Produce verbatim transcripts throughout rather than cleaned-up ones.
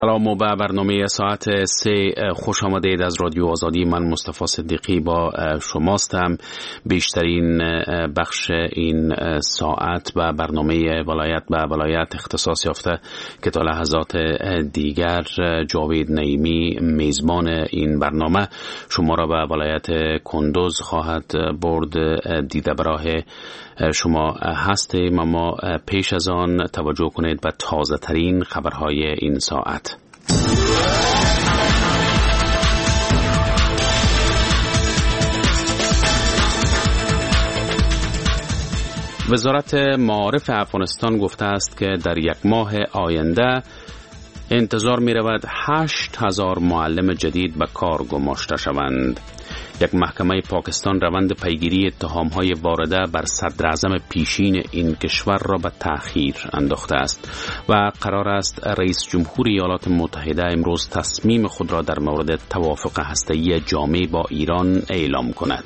سلام و به برنامه ساعت سه خوش آمدید. از رادیو آزادی من مصطفی صدیقی با شماستم. بیشترین بخش این ساعت و برنامه ولایت به ولایت اختصاص یافته که تا لحظات دیگر جاوید نعیمی میزبان این برنامه شما را به ولایت کندوز خواهد برد. دیده براه شما هستیم، اما پیش از آن توجه کنید به تازه ترین خبرهای این ساعت. وزارت معارف افغانستان گفته است که در یک ماه آینده انتظار می رود هشت هزار معلم جدید به کار گماشته شوند. یک محکمه پاکستان روند پیگیری اتهام‌های وارده بر صدر اعظم پیشین این کشور را به تأخیر انداخته است و قرار است رئیس جمهور ایالات متحده امروز تصمیم خود را در مورد توافق هسته‌ای جامع با ایران اعلام کند.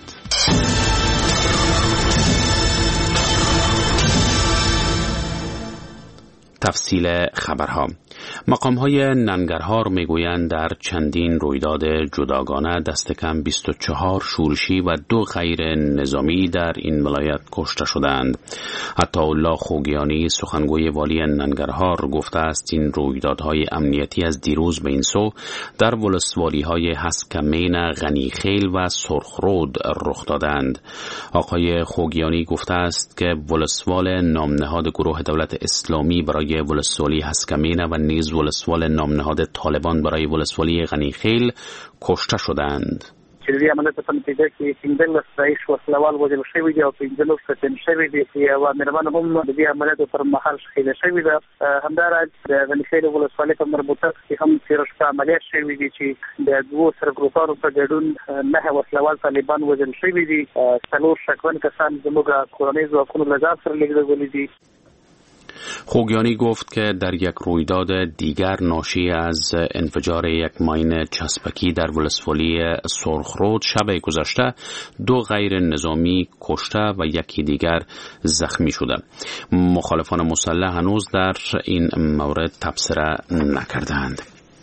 تفصیل خبرها. مقام‌های ننگرهار میگویند در چندین رویداد جداگانه دست کم بیست و چهار شورشی و دو غیر نظامی در این ولایت کشته شدند. عطاالله خوگیانی سخنگوی والی ننگرهار گفته است این رویدادهای امنیتی از دیروز به این سو در ولسوالی‌های هسکمین، غنیخیل و سرخرود رخ دادند. آقای خوگیانی گفته است که ولسوال نامنهاد گروه دولت اسلامی برای ولسوالی هسکمین و نیز ولسوال نامنهاد طالبان برای ولسوالی غنیخیل کشته شدند. چې دې عملیاتو په نتیجه کې پنځلس رئیس وسلوال وژل شوي دي او پنځلس کسان شوي دي او مېرمن هم د دې عملیاتو پر مهال شهیده شوې ده. همداراز د غنیخیل ولسوالۍ په مربوطه کې هم تېره شپه عملیات شوي دي چې د دوو سرګروپانو په ګډون نهه وسلوال طالبان وژل شوي دي. څلور شکمن کسان زموږ کورنۍ ځواکونو له ځان سره لېږدولي دي. خوگیانی گفت که در یک رویداد دیگر ناشی از انفجار یک ماین چسبکی در ولسوالی سرخرود شب گذشته دو غیر نظامی کشته و یکی دیگر زخمی شده. مخالفان مسلح هنوز در این مورد تبصره نکردند.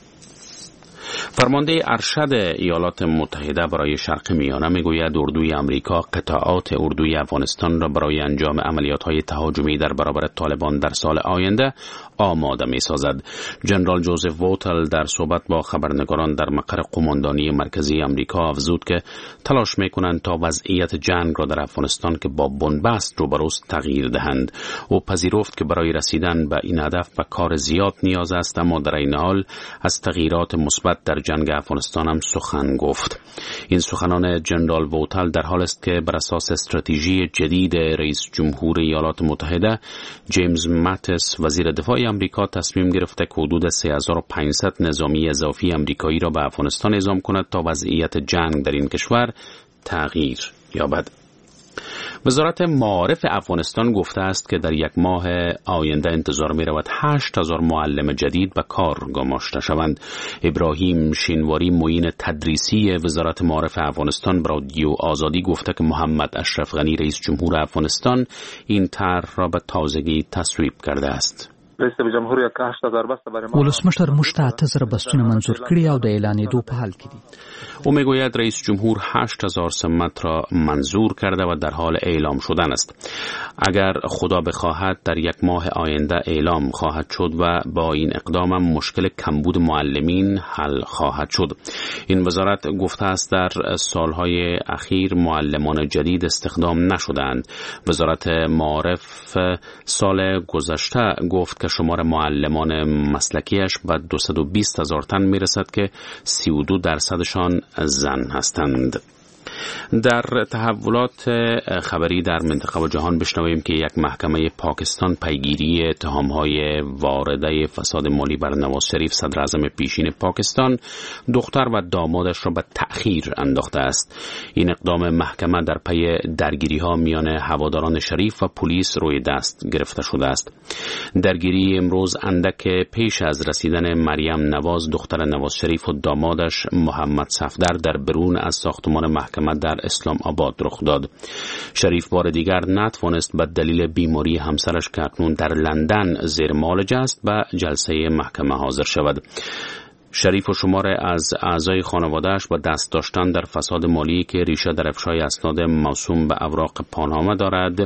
فرمانده ارشد ایالات متحده برای شرق میانه میگوید اردوی امریکا قطعات اردوی افغانستان را برای انجام عملیات‌های تهاجمی در برابر طالبان در سال آینده آماده می‌سازد. جنرال جوزف ووتل در صحبت با خبرنگاران در مقر قماندانی مرکزی امریکا افزود که تلاش می‌کنند تا وضعیت جنگ را در افغانستان که با بنبست روبروست تغییر دهند. او پذیرفت که برای رسیدن به این هدف به کار زیاد نیاز است، اما در این حال از تغییرات مثبت در جنگ افغانستان هم سخن گفت. این سخنان جنرال ووتل در حال است که بر اساس استراتژی جدید رئیس جمهور ایالات متحده جیمز ماتیس وزیر دفاع امریکا تصمیم گرفته که حدود سه هزار و پانصد نظامی اضافی امریکایی را به افغانستان اعزام کند تا وضعیت جنگ در این کشور تغییر یابد. وزارت معارف افغانستان گفته است که در یک ماه آینده انتظار می رود هشت هزار معلم جدید به کار گماشته شوند. ابراهیم شینواری معین تدریسی وزارت معارف افغانستان به رادیو آزادی گفته که محمد اشرف غنی رئیس جمهور افغانستان این طرح را به تازگی تصویب کرده است. ولسمشر موږ ته اته زره بستونه منظور کړي او د اعلانېدو په حال کې دي. او میگوید رئیس جمهور هشت هزار سمت را منظور کرده و در حال اعلام شدن است. اگر خدا بخواهد در یک ماه آینده اعلام خواهد شد و با این اقدام هم مشکل کمبود معلمین حل خواهد شد. این وزارت گفته است در سالهای اخیر معلمان جدید استخدام نشدند. وزارت معارف سال گذشته گفت که شمار معلمان مسلکیش به دویست و بیست هزار تن میرسد که سی و دو درصدشان زن هستند. در تحولات خبری در منطقه و جهان بشنویم که یک محکمه پاکستان پیگیری اتهام‌های وارده فساد مالی بر نواز شریف صدر اعظم پیشین پاکستان، دختر و دامادش را به تأخیر انداخته است. این اقدام محکمه در پی درگیری‌ها میان هواداران شریف و پلیس روی دست گرفته شده است. درگیری امروز اندک پیش از رسیدن مریم نواز دختر نواز شریف و دامادش محمد صفدر در برون از ساختمان محکمه محمد در اسلام آباد رخ داد. شریف بار دیگر نتوانست به دلیل بیماری همسرش که اکنون در لندن زیر معالجه است به جلسه محکمه حاضر شود. شریف و شمار از اعضای خانواده‌اش با دست داشتن در فساد مالی که ریشه در افشای اسناد موسوم به اوراق پانامه دارد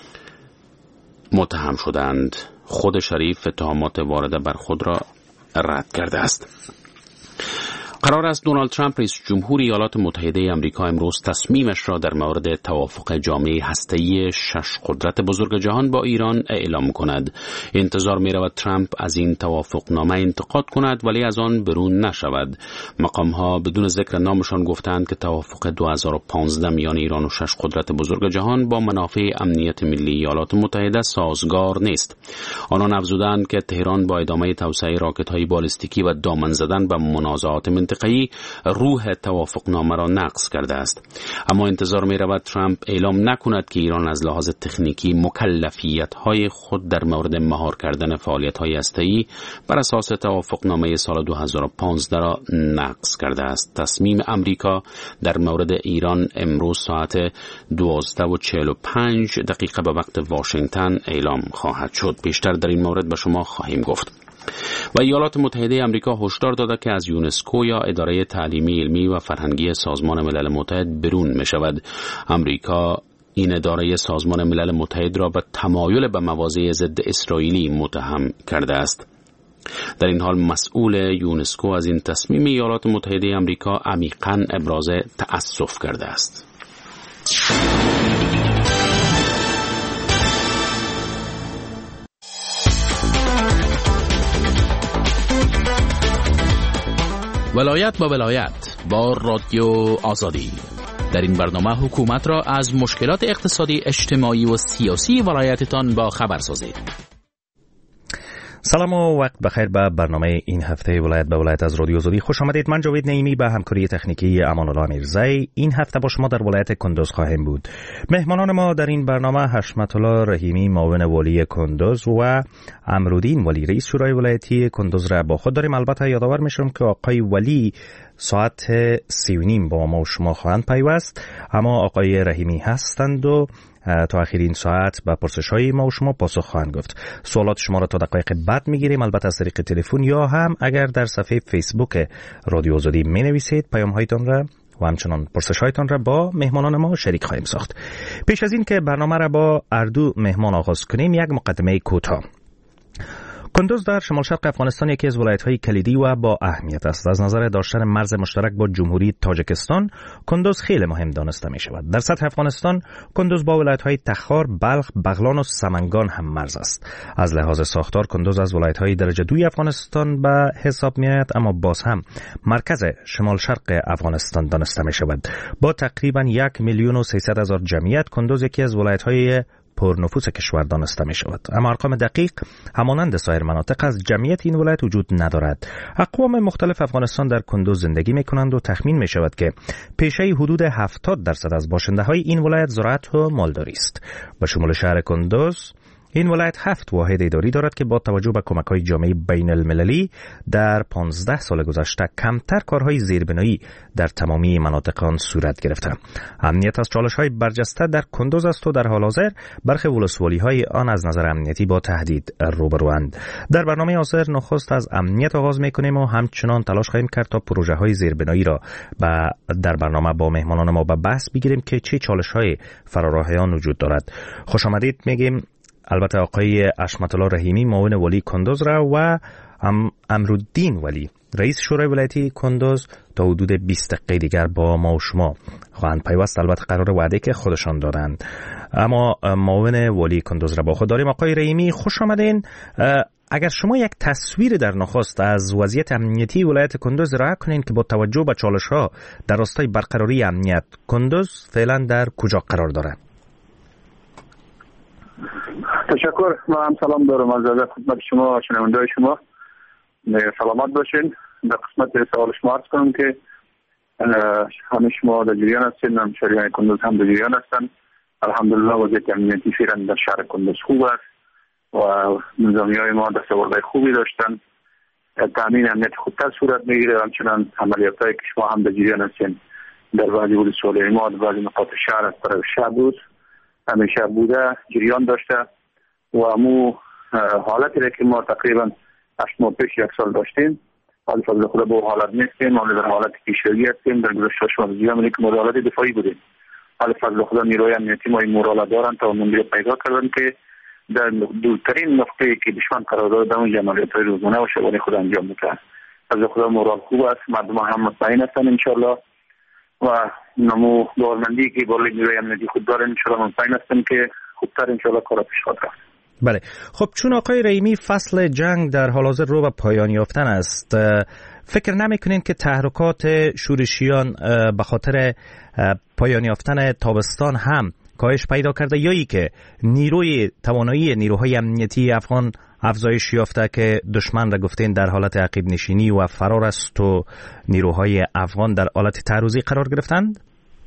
متهم شدند. خود شریف اتهامات وارده بر خود را رد کرده است. قرار است دونالد ترامپ رئیس جمهور ایالات متحده آمریکا امروز تصمیمش را در مورد توافق جامعه هسته‌ای شش قدرت بزرگ جهان با ایران اعلام کند. انتظار می رود ترامپ از این توافق نامه انتقاد کند ولی از آن برون نشود. مقام ها بدون ذکر نامشان گفتند که توافق دو هزار و پانزده میان ایران و شش قدرت بزرگ جهان با منافع امنیت ملی ایالات متحده سازگار نیست. آنان افزودند که تهران با ادامه توسعه راکت‌های بالستیکی و دامن زدن به منازعات منطقه‌ای روح توافقنامه را نقض کرده است. اما انتظار می رود ترامپ اعلام نکند که ایران از لحاظ تکنیکی مکلفیت‌های خود در مورد مهار کردن فعالیت‌های هسته‌ای بر اساس توافقنامه سال دو هزار و پانزده را نقض کرده است. تصمیم امریکا در مورد ایران امروز ساعت دوازده و چهل و پنج دقیقه به وقت واشنگتن اعلام خواهد شد. بیشتر در این مورد به شما خواهیم گفت. و ایالات متحده آمریکا هشدار داده که از یونسکو یا اداره تعلیمی علمی و فرهنگی سازمان ملل متحد برون می شود. آمریکا این اداره سازمان ملل متحد را به تمایل به مواضع ضد اسرائیلی متهم کرده است. در این حال مسئول یونسکو از این تصمیم ایالات متحده آمریکا عمیقاً ابراز تأسف کرده است. ولایت با ولایت با رادیو آزادی. در این برنامه حکومت را از مشکلات اقتصادی، اجتماعی و سیاسی ولایتتان با خبر سازید. سلام و وقت بخیر به برنامه این هفته ولایت به ولایت از رادیو آزادی خوش آمدید. من جاوید نعیمی به همکاری تکنیکی امان الله میرزایی این هفته با شما در ولایت کندوز خواهیم بود. مهمانان ما در این برنامه حشمت الله رحیمی معاون والی کندوز و امرالدین ولی رئیس شورای ولایتی کندوز را با خود داریم. البته یادآور میشم که آقای ولی ساعت سی و نیم با ما و شما خواهند پیوست، اما آقای رحیمی هستند و تا آخرین ساعت به پرسش‌های ما و شما پاسخ خواهند گفت. سوالات شما را تا دقایق بعد میگیریم، البته از طریق تلفن یا هم اگر در صفحه فیسبوک رادیو آزادی مینویسید پیام‌هایتان را و همچنان پرسش‌هایتان را با مهمانان ما شریک خواهیم ساخت. پیش از این که برنامه را با اردو مهمان آغاز کنیم، یک مقدمه کوتاه. کندوز در شمال شرق افغانستان یکی از ولایت‌های کلیدی و با اهمیت است. از نظر داشتن مرز مشترک با جمهوری تاجیکستان، کندوز خیلی مهم دانسته می شود. در سطح افغانستان، کندوز با ولایت‌های تخار، بلخ، بغلان و سمنگان هم مرز است. از لحاظ ساختار کندوز از ولایت‌های درجه دوی افغانستان به حساب می‌آید، اما باز هم مرکز شمال شرق افغانستان دانسته می شود. با تقریباً یک میلیون و سیصد هزار جمعیت، کندوز یکی از ولایت‌های پرنفوذ کشور دانسته می شود. اما ارقام دقیق همانند سایر مناطق از جمعیت این ولایت وجود ندارد. اقوام مختلف افغانستان در کندوز زندگی می کنند و تخمین می شود که پیشه حدود هفتاد درصد از باشنده های این ولایت زراعت و مالداری است. به شمول شهر کندوز، این ولایت هفت واحد اداری دارد که با توجه به کمک‌های جامعه بین المللی در پانزده سال گذشته کمتر کارهای زیربنایی در تمامی مناطق آن صورت گرفته. امنیت از چالش‌های برجسته در کندوز است و در حال حاضر برخی ولسوالی‌های آن از نظر امنیتی با تهدید روبروند. در برنامه حاضر نخست از امنیت آغاز می‌کنیم و همچنان تلاش خواهیم کرد تا پروژه‌های زیربنایی را در برنامه با مهمانان ما به بحث بگیریم که چه چالش‌های فراراه آن وجود دارد. خوش آمدید میگیم البته آقای حشمت الله رحیمی معاون والی کندوز را و امرالدین ولی رئیس شورای ولایتی کندوز تا حدود بیست دقیقه دیگر با ما و شما خواهند پیوست. البته قرار وعده که خودشان دادند. اما معاون والی کندوز را با خود داریم. آقای رحیمی خوش آمدین. اگر شما یک تصویر در نخست از وضعیت امنیتی ولایت کندوز ارائه کنین که با توجه به چالش‌ها در راستای برقراری امنیت، کندوز فعلا در کجا قرار دارد؟ تشکر. ما هم سلام دارم از خدمت شما و شنونده شما. سلامت باشین. در قسمت سوال شما عرض کنم که همه شما در جریان هستین، همشهریان کندوز هم در جریان هستن. الحمدلله وضعیت امنیتی فعلا در شهر کندوز خوب است و نظامیای ما دستاوردهای خوبی داشتن. تامین امنیت خودتر صورت میگیره، همچنان عملیاتایی که شما هم در جریان هستین در بعضی ولسوالی ما در بعضی نقاط شهر از طرف شب بود همیشه بوده جریان داشته و امو حالتی را که ما تقریبا هشت ماه پیش یک سال داشتیم حال فضل خدا با حالت نیستیم ما در حالت پیشروی هستیم در گذشته شما زیاد که ما در حالت دفاعی بودیم حال فضل خدا نیروی امنیتی ما این مورال دارن تا منگیر پیدا کردن که در دورترین نقطه‌ای که دشمن قرار داره در اونجا عملیات‌های روزانه و شبانه خود انجام میده فضل خدا مورال خوب است مردم هم مطمئن هستن انشالله و نمو گورنمنتی که بالای نیروی امنیتی خود داره انشالله مطمئن هستن که خوبتر انشالله کارا پیش خواهد رفت. بله خب چون آقای رحیمی فصل جنگ در حال حاضر رو به پایان یافتن است فکر نمی‌کنین که تحرکات شورشیان به خاطر پایان یافتن تابستان هم کاهش پیدا کرده یا ای که نیروی توانایی نیروهای امنیتی افغان افزایش یافته که دشمن را گفتین در حالت عقب نشینی و فرار است و نیروهای افغان در حالت تعرضی قرار گرفتند؟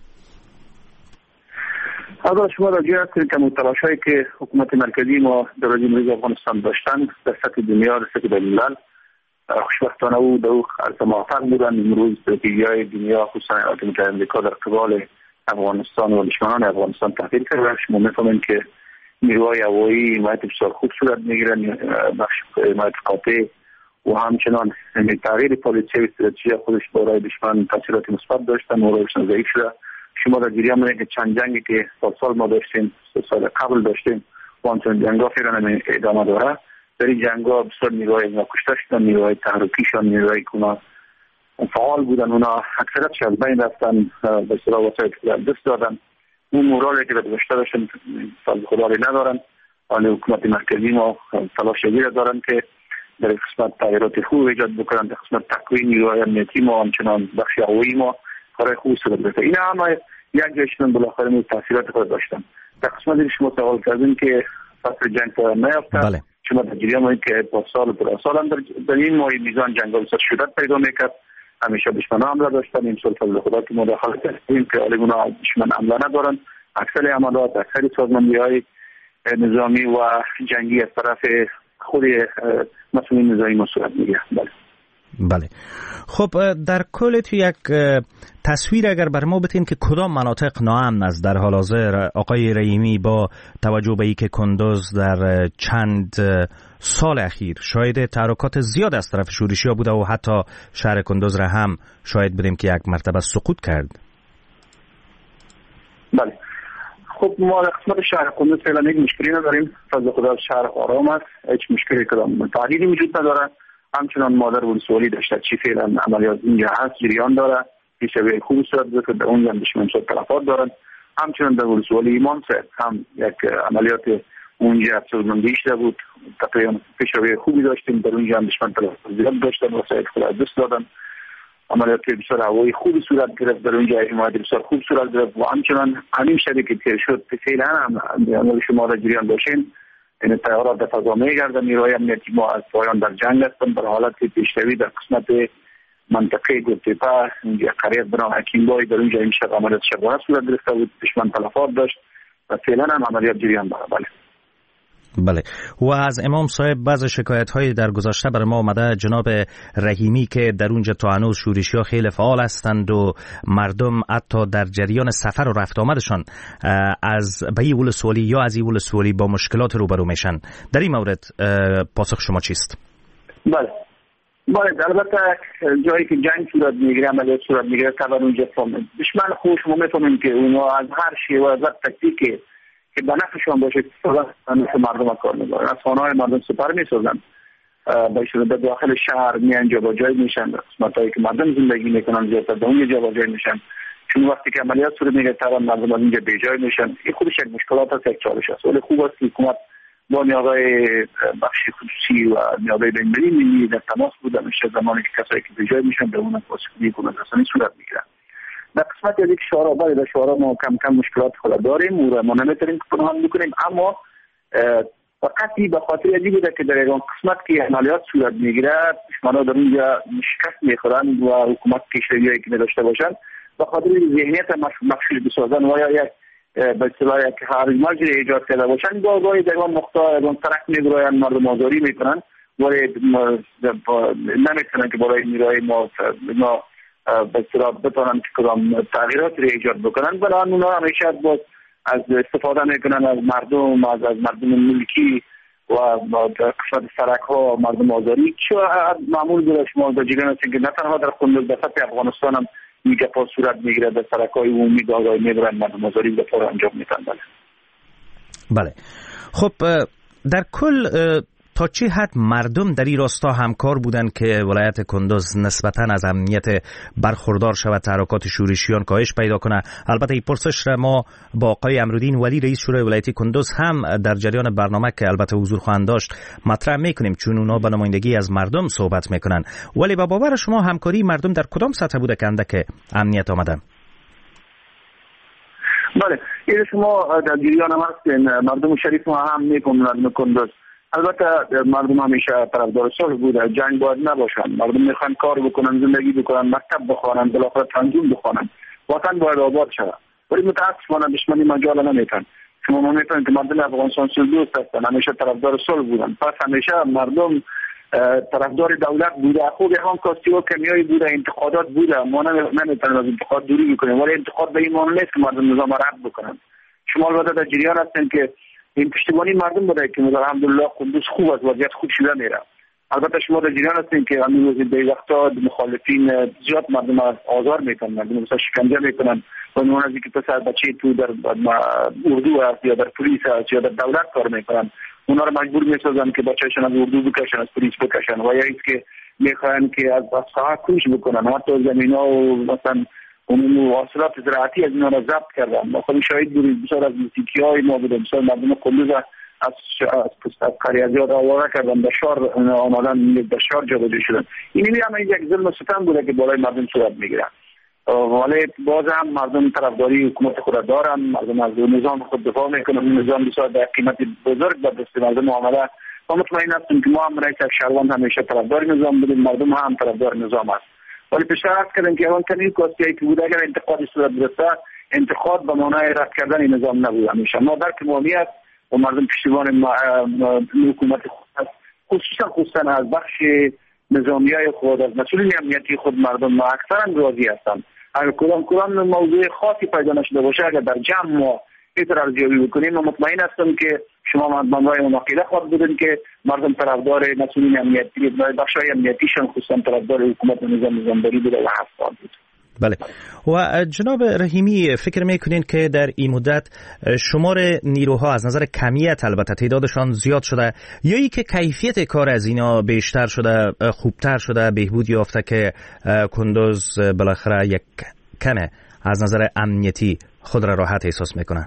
اگر شما راجع هستید که متلاشایی که حکومت مرکزی ما در جمهوری افغانستان داشتن در سطح دنیا در سطح بین‌الملل خوشبختانه او در عرصه موفق بودن امروز استراتژی‌های دنیا خصوصا ایالات متحده آمریکا در قبال افغانستان و دشمنان افغانستان تغییر کرده شما می‌فهمید که نیروهای هوایی حمایت بسیار خوب صورت می‌گیرن بخش حمایت قاطع و همچنان تغییر پالیسی و استراتژی خودش برای دشمن تاثیرات مثبت داشتن موردشون ضعیف شده شما در جریان که چند جنگی که سال سال ما داشتیم سال قبل داشتیم و همچنان جنگ‌ها فعلا ادامه داره در این جنگ‌ها بسیار نیروهای ما کشته شدن نیروهای تحریکیشان نیروهای که فعال بودن اونا اکثرتش از بین رفتن به اصطلاح وسایل که دست دادن اون مورالی که در گذشته داشتن فضل خدا ندارن ولی حکومت مرکزی ما تلاش شدید دارن که در قسمت تغییرات خوب ایجاد بکنن در قسمت تقویت نیروهای امنیتی ما همچنان بخش هوایی ما کارهای خوب صورت گرفته این همه یک جایشون بالاخره می تاثیرات خود داشتن در قسمتی که شما سوال کردین که فصل جنگ پایان نیافته بله. شما در جریان که با سال و برای سال هم در, در این ماه میزان جنگ ها بسیار شدت پیدا میکرد همیشه دشمن حمله داشتن این سال فضل خدا که مداخله کردیم که حالی اونا دشمن حمله ندارن اکثر عملیات اکثر سازماندهی‌های نظامی و جنگی از طرف خود مسئولین نظامی ما صورت میگیره. بله بله خب در کل تو یک تصویر اگر بر ما بتین که کدام مناطق ناامن است در حال حاضر آقای رحیمی با توجه به اینکه کندوز در چند سال اخیر شاهد تحرکات زیاد از طرف شورشی‌ها بوده و حتی شهر کندوز را هم شاهد بودیم که یک مرتبه سقوط کرد. بله خب ما در قسمت شهر کندوز فعلا یک مشکلی نداریم فضل خدا شهر آرام است هیچ مشکلی کدام تغییری وجود نداره همچنان مادر ولسوالی داشته چی فعلا عملیات اینجا هست جریان داره پیشروی خوب صورت گرفته در اونجا دشمن صورت تلفات دارن همچنان در ولسوالی ایمان سه هم یک عملیات اونجا افسردگی شده بود تقریبا پیشروی خوبی داشتیم در اونجا هم دشمن تلفات زیاد داشتن وسایل خود دست دادن عملیات بسیار هوایی خوبی صورت گرفت در اونجا حمایت بسیار خوب صورت گرفت و همچنان همین شبی که تیر شد فعلا هم عمل شما در جریان داشتین این تیارات در فضا میگردن نیروهای امنیتی ما از پایان در جنگ هستن در حالت پیشروی در قسمت منطقه گلتپه اینجا قریب بنا حکیم بای در اونجا این شب عملیات شبانه صورت گرفته بود دشمن تلفات داشت و فعلا هم عملیات جریان داره. بله بله و از امام صاحب بعض شکایت های در گذشته بر ما آمده جناب رحیمی که در اونجا تا هنوز شورشی ها خیلی فعال هستند و مردم حتی در جریان سفر و رفت آمدشان از به این ولسوالی یا از این ولسوالی با مشکلات روبرو میشن در این مورد پاسخ شما چیست؟ بله بله البته جایی که جنگ صورت میگیره عملیات صورت میگیره طبعا اونجا فهمید دشمن خوش ما میفهمیم که اونا از هر شیوه و تکتیکی که به نفعشان باشه مثل مردم کار می‌کنن از خانه‌های مردم سپر می‌سازن بهشون به داخل شهر میان جابجایی میشن قسمتایی که مردم زندگی میکنن زیادتر به اونجا جابجایی میشن چون وقتی که عملیات صورت میگیره طبعا مردم از اینجا بیجای میشن این خودش یک مشکلات است یک چالش است ولی خوب است که حکومت با نیازهای بخش خصوصی و نیازهای بین‌المللی در تماس بوده میشه زمانی که کسایی که بیجای میشن به اون پاسخگویی کنند رسانی صورت میگیره در قسمت از یک شعارا باید در شعارا ما کم کم مشکلات خود داریم و ما نمیتونیم که پنهان بکنیم اما فقط به خاطر ازی بوده که در این قسمت که عملیات صورت میگیره دشمنان در اونجا شکست میخورن و حکومت پیشرویی که نداشته باشن به خاطر ذهنیت مخشوش بسازن و یا یک به اصطلاح یک هرجماجی ایجاد کرده باشن گاهی در اون مقطع اون ترک میگراین مردم آزاری میکنن ولی نمیتونن که برای نیروهای ما ما به اصطلاح بتونن کدام تغییرات رو ایجاد بکنن. بنابراین اونا همیشه باز از استفاده میکنن از مردم، از از مردم ملکی و قسمت سرک ها مردم آزاری چه معمول بوده. شما در جریان هستید که نه تنها در کندوز در سطح افغانستان هم این گپا صورت میگیره، در سرک های عمومی دادگاه میبرن مردم آزاری به طور انجام میدن. بله بله. خب در کل تا چه حد مردم در این راستا همکار بودند که ولایت کندوز نسبتاً از امنیت برخوردار شود، تحرکات شورشیان کاهش پیدا کنه؟ البته این پرسش را ما با آقای امرالدین ولی رئیس شورای ولایتی کندوز هم در جریان برنامه که البته حضور خواهند داشت مطرح میکنیم، چون اونا به نمایندگی از مردم صحبت میکنن. ولی با باور شما همکاری مردم در کدام سطح بوده که اندک امنیت آمدن؟ بله این شما در جریان هم هستین، مردم شریف ما هم میکنن کندوز. البته مردم همیشه طرفدار صلح بوده، جنگ باید نباشن، مردم میخوان کار بکنن، زندگی بکنن، مکتب بخوانن، بالاخره تنظیم بخوانن، وطن باید آباد شود. ولی متاسفانه دشمنی مجال نمیتن. شما میتونید که مردم افغانستان صلح دوست هستن، همیشه طرفدار صلح بودن، پس همیشه مردم طرفدار دولت بوده. خوب هم کاستی و کمیایی بوده، انتقادات بوده، ما نمیتونیم از انتقاد دوری بکنیم، ولی انتقاد به این معنی نیست که مردم نظام رد بکنن. شما البته در جریان هستین که این پشتیبانی مردم بوده که الحمدلله کندوز خوب از وضعیت خوب شده میره. البته شما در جریان هستین که همین روز به وقتا مخالفین زیاد مردم آزار میکنن، مردم مثلا شکنجه میکنن و اون از اینکه پسر بچه تو در اردو هست یا در پلیس هست یا در دولت کار میکنن، اونا رو مجبور میسازن که بچه‌شون از اردو بکشن، از پلیس بکشن، و یا اینکه میخوان که از ساحه کوش بکنن، حتی زمینا و مثلا اون حاصلات زراعتی از اینا را ضبط کردن. ما خودمون شاهد بودیم، بسیار از موسیقی‌های ما بودیم، بسیار مردم کندوز از از قریازیات آواره کردن، به شهر آمدن، به شهر جابجا شدن. این هم یک ظلم و ستم بوده که بالای مردم صورت میگیره. ولی باز هم مردم طرفداری حکومت خود دارن، مردم از نظام خود دفاع میکنن، نظام بسیار در قیمت بزرگ به دست مردم آمده. ما مطمئن هستیم که ما هم رئیس شهروند همیشه طرفدار نظام بودیم، مردم هم طرفدار نظام است. ولی پیشتر عرض کردم که اون کمی کاستی که بود، اگر انتقادی صورت گرفته، انتقاد به معنای رد کردن نظام نبود. همیشه ما در کمامیت و مردم پشتیبان حکومت خود است، خصوصا خصوصا از بخش نظامیای خود، از مسئولین امنیتی خود مردم ما اکثرا راضی هستند. اگر کدام کدام موضوع خاصی پیدا نشده باشه، اگر در جمع ما این ارزیابی بکنیم، من مطمئن هستم که شما منبع مناقله خواهد بودن که مردم طرفدار مسئولین امنیتی، بخشای امنیتیشان خصوصا طرفدار حکومت و نظام نظامداری بوده و هست بود. بله. و جناب رحیمی، فکر میکنین که در این مدت شمار نیروها از نظر کمیت البته تعدادشان زیاد شده، یا ای که کیفیت کار از اینا بیشتر شده، خوبتر شده، بهبود یافته که کندوز بالاخره یک کمه از نظر امنیتی خود را راحت احساس میکنه؟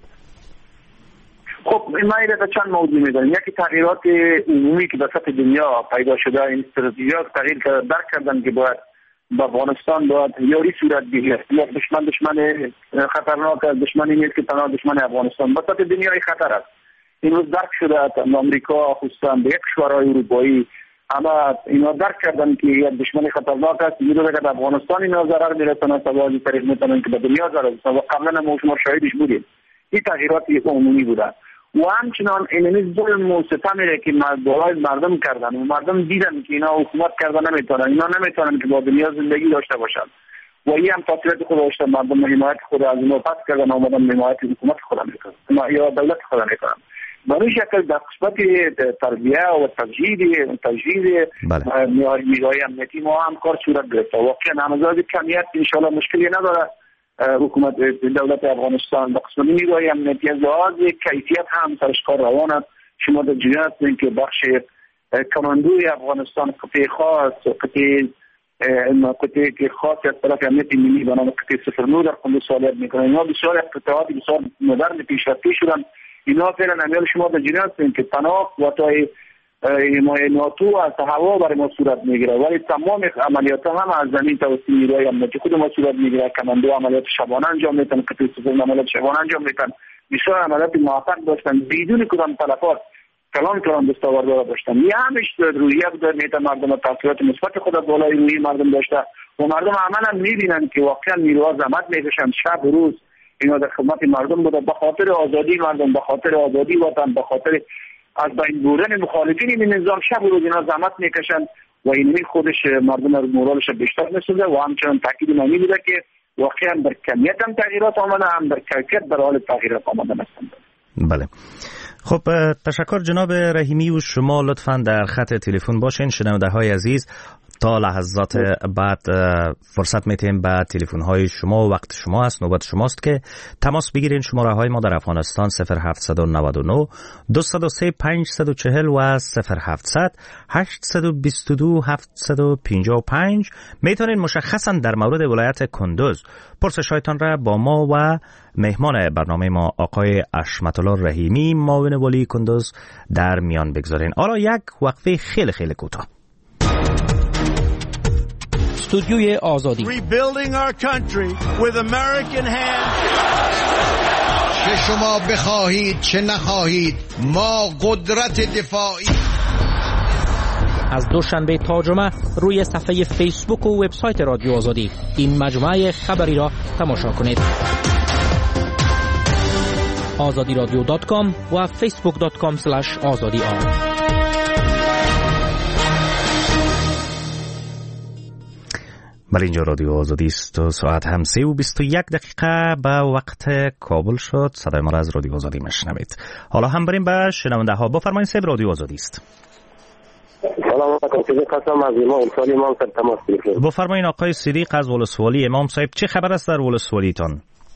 خب ما ایره به چند موضوع میدونیم. یکی تغییرات عمومی که به سطح دنیا پیدا شده، این استراتژیات تغییر درک کردن که باید با افغانستان باید یاری صورت بگیره. یک دشمن دشمن خطرناک است، دشمنی نیست که تنها دشمن افغانستان، به سطح دنیای خطر است. این روز درک شده است. آمریکا خصوصا به یک کشورهای اروپایی اما اینا درک کردن که یک دشمن خطرناک است، میدونه که افغانستان اینا ضرر میرسونه، سوازی طریق میتونن که به دنیا ضرر برسونه و قبلا ما شما شاهدش بودیم. این تغییرات عمومی بوده و همچنان این ظلم و ستمی که بالای مردم کردن و مردم دیدن که اینا حکومت کردن نمیتونن، اینا نمیتونن که با دنیا زندگی داشته باشن و این هم تاثیرات خود داشتن. مردم حمایت خود از اینا پس کردن، آمدن حمایت حکومت خود میکنن یا دولت خود میکنن. برای شکل در قسمت تربیه و تجهیز تجهیز نیروهای امنیتی ما هم کار صورت گرفته. واقعا همزاد کمیت ان شاء الله مشکلی نداره حکومت دولت افغانستان. به قسمت نیروهای امنیتی از لحاظ کیفیت هم سرش کار روان است. شما در جریان هستید که بخش کماندوی افغانستان قطعه خاص قطعه قطعه که خاص از طرف امنیت ملی به نام قطعه صفر نو در کندوز فعالیت میکنن. اینا بسیار قطعات بسیار مدرن پیشرفته شدن. اینا فعلا امیال شما در جریان هستید که پناه و تای حمایت ناتو از هوا برای ما صورت میگیره، ولی تمام عملیات هم از زمین توسط نیروهای امنیتی خود ما صورت میگیره. کماندو عملیات شبانه انجام میتن، قطعه صفر عملیات شبانه انجام میتن، بسیار عملیات موفق داشتن بدون کدام تلفات کلان کلان دستاوردار داشتن. یه همش رویه بوده میتن مردم تاثیرات مثبت خود بالای روی مردم داشته و مردم عملا میبینن که واقعا نیروها زحمت میکشن شب و روز. اینا در خدمت مردم بوده به خاطر آزادی مردم، به خاطر آزادی وطن، به خاطر از بین بردن مخالفین این نظام. شب و روز اینا زحمت میکشن و این خودش مردم از مورالش بیشتر می‌سازه و همچنان تاکید نامی میده که واقعا در کمیت هم تغییرات آمده، هم در کیفیت در حال تغییرات آمده هستند. بله. خب تشکر جناب رحیمی و شما لطفاً در خط تلفن باشین. شنونده های عزیز تا لحظات بعد فرصت میتیم به تلفن های شما و وقت شما است، نوبت شماست که تماس بگیرین. شماره های ما در افغانستان صفر هفت نه نه دو صفر سه پنج چهار صفر و صفر هفتصد هشت دو دو هفت پنج پنج. میتونین مشخصا در مورد ولایت کندوز پرسش‌هایتان را با ما و مهمان برنامه ما آقای اشمت الله رحیمی معاون والی کندوز در میان بگذارین. حالا یک وقفه خیلی خیلی کوتاه. استودیوی آزادی. Rebuilding our country with American hands. چه شما بخواهید چه نخواهید ما قدرت دفاعی. از دوشنبه تا جمعه روی صفحه فیسبوک و وبسایت رادیو آزادی این مجموعه خبری را تماشا کنید. آزادی رادیو دات کام و فیسبوک دات کام اسلش آزادی آن. بله، اینجا رادیو آزادی است و ساعت هم سه و بیست و یک دقیقه به وقت کابل شد. صدای ما را از رادیو آزادی مشنوید. حالا هم بریم به شنونده ها. بفرمایید صاحب، رادیو آزادی است. سلام علیکم، صدیق هستم از امام ولسوالی امام صاحب تماس گرفتم. بفرمایید آقای صدیق از ولسوالی امام صاحب، چه خبر است در ولسوالیتان؟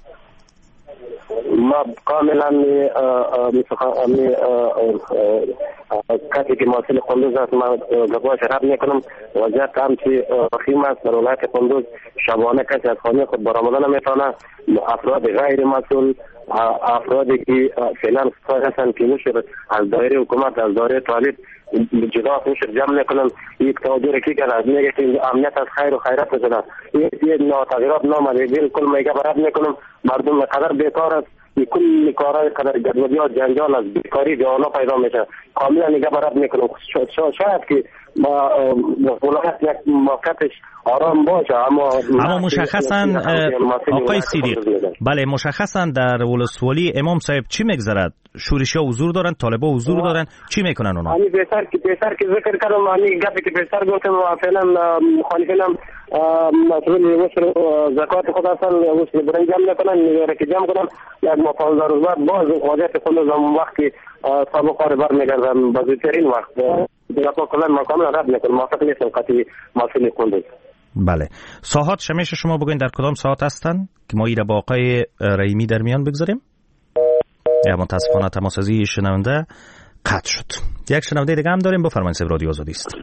ما کاملا می کسی که مسئول کندوز است ما گواش رب میکنم. وضعیت همچی خیم است در ولایت کندوز. شبانه کسی از خانه خود برآمده نمیتونه. افراد غیر مسئول، افرادی که فعلا هستند که میشه از دایره حکومت از دایره طالب جدا میشه جمع میکنن. یک توجه رکی کرد از میگه که امنیت از خیر و خیرات نشده. این تغییرات نامده بالکل میگه برد میکنم. مردم قدر بیکار است. کل کارهای قدر گدودی و جنجال از بیکاری جوانا پیدا میشه. کاملا نگه برد میکنم. شاید که با ولایت یک موقعش آرام باشه، اما اما مشخصا آقای صدیق، بله مشخصا در ولسوالی امام صاحب چی میگذرد؟ شورشی ها حضور دارن، طالبا حضور دارن، چی میکنن اونا؟ یعنی بهتر که بهتر که ذکر کردم، یعنی گپی که بهتر گفتم و فعلا مخالفین هم مسئول وصل زکات خود هستن، وصل برنج جمع میکنن، میگه که جمع کنن. یک ما پانزده روز بعد باز واجهت خود از اون وقت که سابق کار بر میگردن با زودترین وقت دیگه کلا ما کاملا رد میکنم. موافق نیستم قطعی مسئول کندوز. بله، ساعات شمیش شما بگوین در کدام ساعت هستن که ما ایره با آقای رحیمی در میان بگذاریم؟ یا متاسفانه تماسازی شنونده قطع شد. یک شنونده دیگه هم داریم. بفرمایید صاحب، رادیو آزادی است.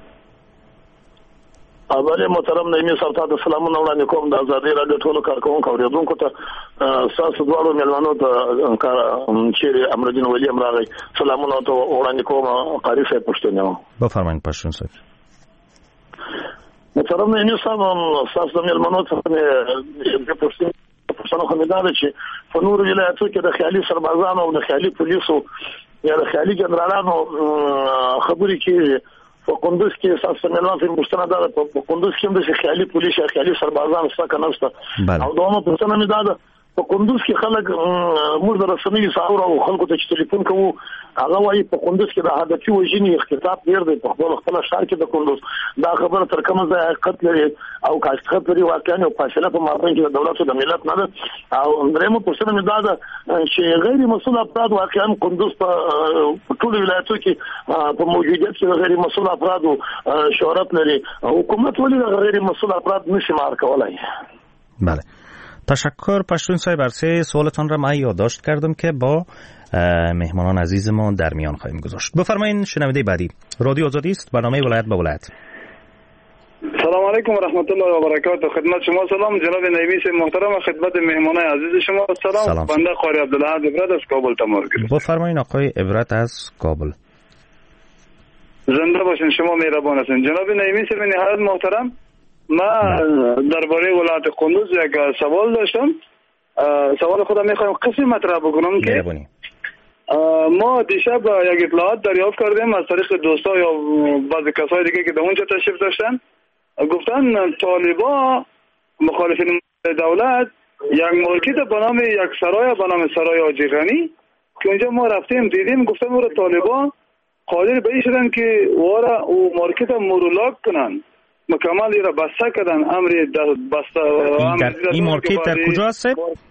اولی محترم نعیمی صاحب ته سلامونه وړاندې کوم. د آزادۍ راډیو ټولو کارکوونکو اوریدونکو ته ستاسو دواړو میلمنو ته چیرې امرالدین ولی هم راغی سلامونه ته وړاندې کوم. قاری صاحب پښتون یم. بفرمایید پښتون صاحب. محترم نعیمی صاحب ستاسو د میلمنو ته د پښتون پښتنو خو مې دا ده چې په نورو ولایتو کې د خیالي سربازانو او د خیالي پولیسو یا د خیالي جنرالانو خبرې کېږي. په کندوز کې اساس مېلمانه په پښتنه دا په کندوز کې هم د خیالي پولیس یا خیالي سربازان څه کنهسته او دومره پښتنه مې دا ده په کندوز کې خلک موږ د رسنۍ ساور او خلکو ته ټلیفون کوو هغه وايي په کندوز کې د هدفي وژنې اختطاف ډیر دی. په خپل خپل شهر کې د کندوز دا خبره تر کومه ځای حقیقت لري او حقیقت لري واقعا او فاصله په مابین کې د دولت او د ملت نه ده. او درېمه پښتنه مې دا ده چې غیر مسؤل افراد واقعا کندوز په ټول ولایتو کې په موجودیت کې غیر مسؤل افراد شهرت لري. حکومت ولې غیر مسؤل افراد نشي مار کولای؟ بله، تشکر پشتون صاحب. برسه سوالتان را من یادداشت کردم که با مهمانان عزیز ما در میان خواهیم گذاشت. بفرمایید شنونده بعدی. رادیو آزادی است، برنامه ولایت به ولایت. سلام علیکم و رحمت الله و برکاته. خدمت شما سلام جناب نعیمی صاحب محترم، خدمت مهمانان عزیز شما سلام. سلام. بنده قاری عبدالله عبرت از کابل تماس گرفتم. بفرمایید آقای عبرت از کابل. زنده باشین، شما مهربان هستین. جناب نعیمی صاحب نهایت محترم، ما درباره ولایت کندوز یک سوال داشتم. سوال خودم میخوایم قسم مطرح بکنم که ما دیشب یک اطلاعات دریافت کردیم از طریق دوستا یا بعضی کسای دیگه که در اونجا تشریف داشتن. گفتن طالبا مخالفین دولت یک مارکت به نام یک سرای به نام سرای حاجی غنی که اونجا ما رفتیم دیدیم، گفتن اون طالبا قادر به این شدن که وارا او مارکت مرولاک کنن، مکمل را بسته کردن. امر بسته این مارکت در کجا هست؟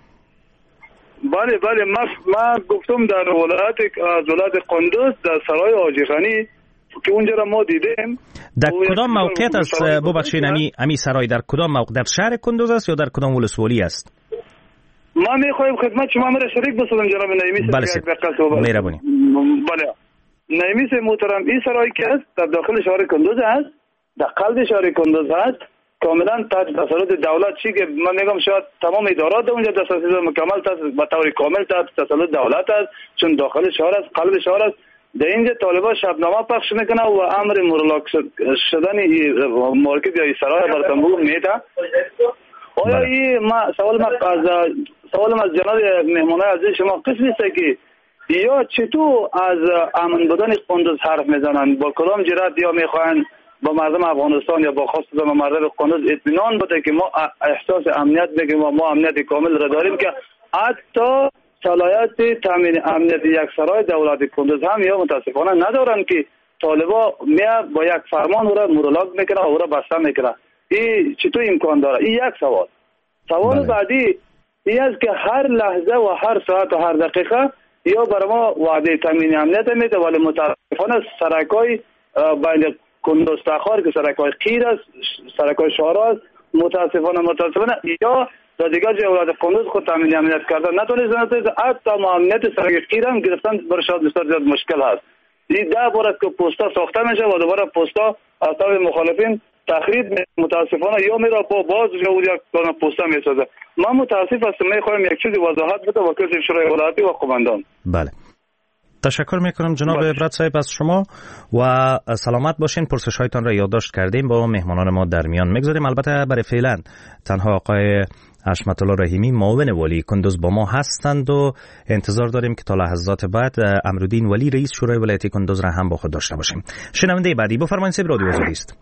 بله بله ما ما گفتم در ولایت از ولایت قندوز در سرای حاجی غنی که اونجا را ما دیدیم. در کدام موقعیت است ببخشید امی امی سرای در کدام موقع، در شهر قندوز است یا در کدام ولسوالی است؟ ما میخوایم خدمت شما مرا شریک بسازم جناب نعیمی. بله سید مهربانی. بله نعیمی سید محترم، این سرای که است در داخل شهر قندوز است، در قلب شهر قندوز است، کاملا تحت تسلط دولت. چی که من میگم شاید تمام ادارات اونجا دسترسی مکمل تحت به طور کامل تحت تسلط دولت است، چون داخل شهر است، قلب شهر است. در اینجا طالبان شبنامه پخش میکنه و امر مرولاک شدن مارکت یا سرای برتنبور میده. آیا این ما سوال ما از سوال ما از جناب مهمانای عزیز شما قسمی است که یا چطور از امن بودن قندوز حرف میزنن، با کدام جرات یا میخواین با مردم افغانستان یا با خاص با مردم قندوز اطمینان بده که ما احساس امنیت بگیم و ما امنیت کامل را داریم که حتی صلاحیت تامین امنیت یک سرای دولت قندوز هم یا متاسفانه ندارن که طالبا میاد با یک فرمان او را مرولاک میکنه و او را بسته میکنه. این چطور امکان داره؟ این یک سوال. سوال بله. بعدی این است که هر لحظه و هر ساعت و هر دقیقه یا برای ما وعده تامین امنیت میده، ولی متاسفانه سرکای بین قندوز تخار که سرکای قیر است، سرکای شهر است، متاسفانه متاسفانه یا در دیگر جای ولایت قندوز خود تامین امنیت کردن نتونستن. حتی امنیت سرکای قیر هم گرفتن برشاد بسیار زیاد مشکل هست. این ده بار است که پستا ساخته میشه و دوباره پستا از طرف مخالفین تخریب متاسفانه یا میره با باز یا یک دانه پوسته میسازه. من متاسف هستم، میخوایم یک چیزی وضاحت بده وکیل شورای ولایتی و قماندان. بله تشکر میکنم جناب عبرت صاحب از شما و سلامت باشین. پرسش هایتان را یادداشت کردیم، با مهمانان ما در میان میگذاریم. البته برای فعلا تنها آقای حشمت الله رحیمی معاون والی قندوز با ما هستند و انتظار داریم که تا لحظات بعد امرالدین ولی رئیس شورای ولایتی قندوز را هم با خود داشته باشیم. شنونده بعدی بفرمایید. سب رادیو آزادی است.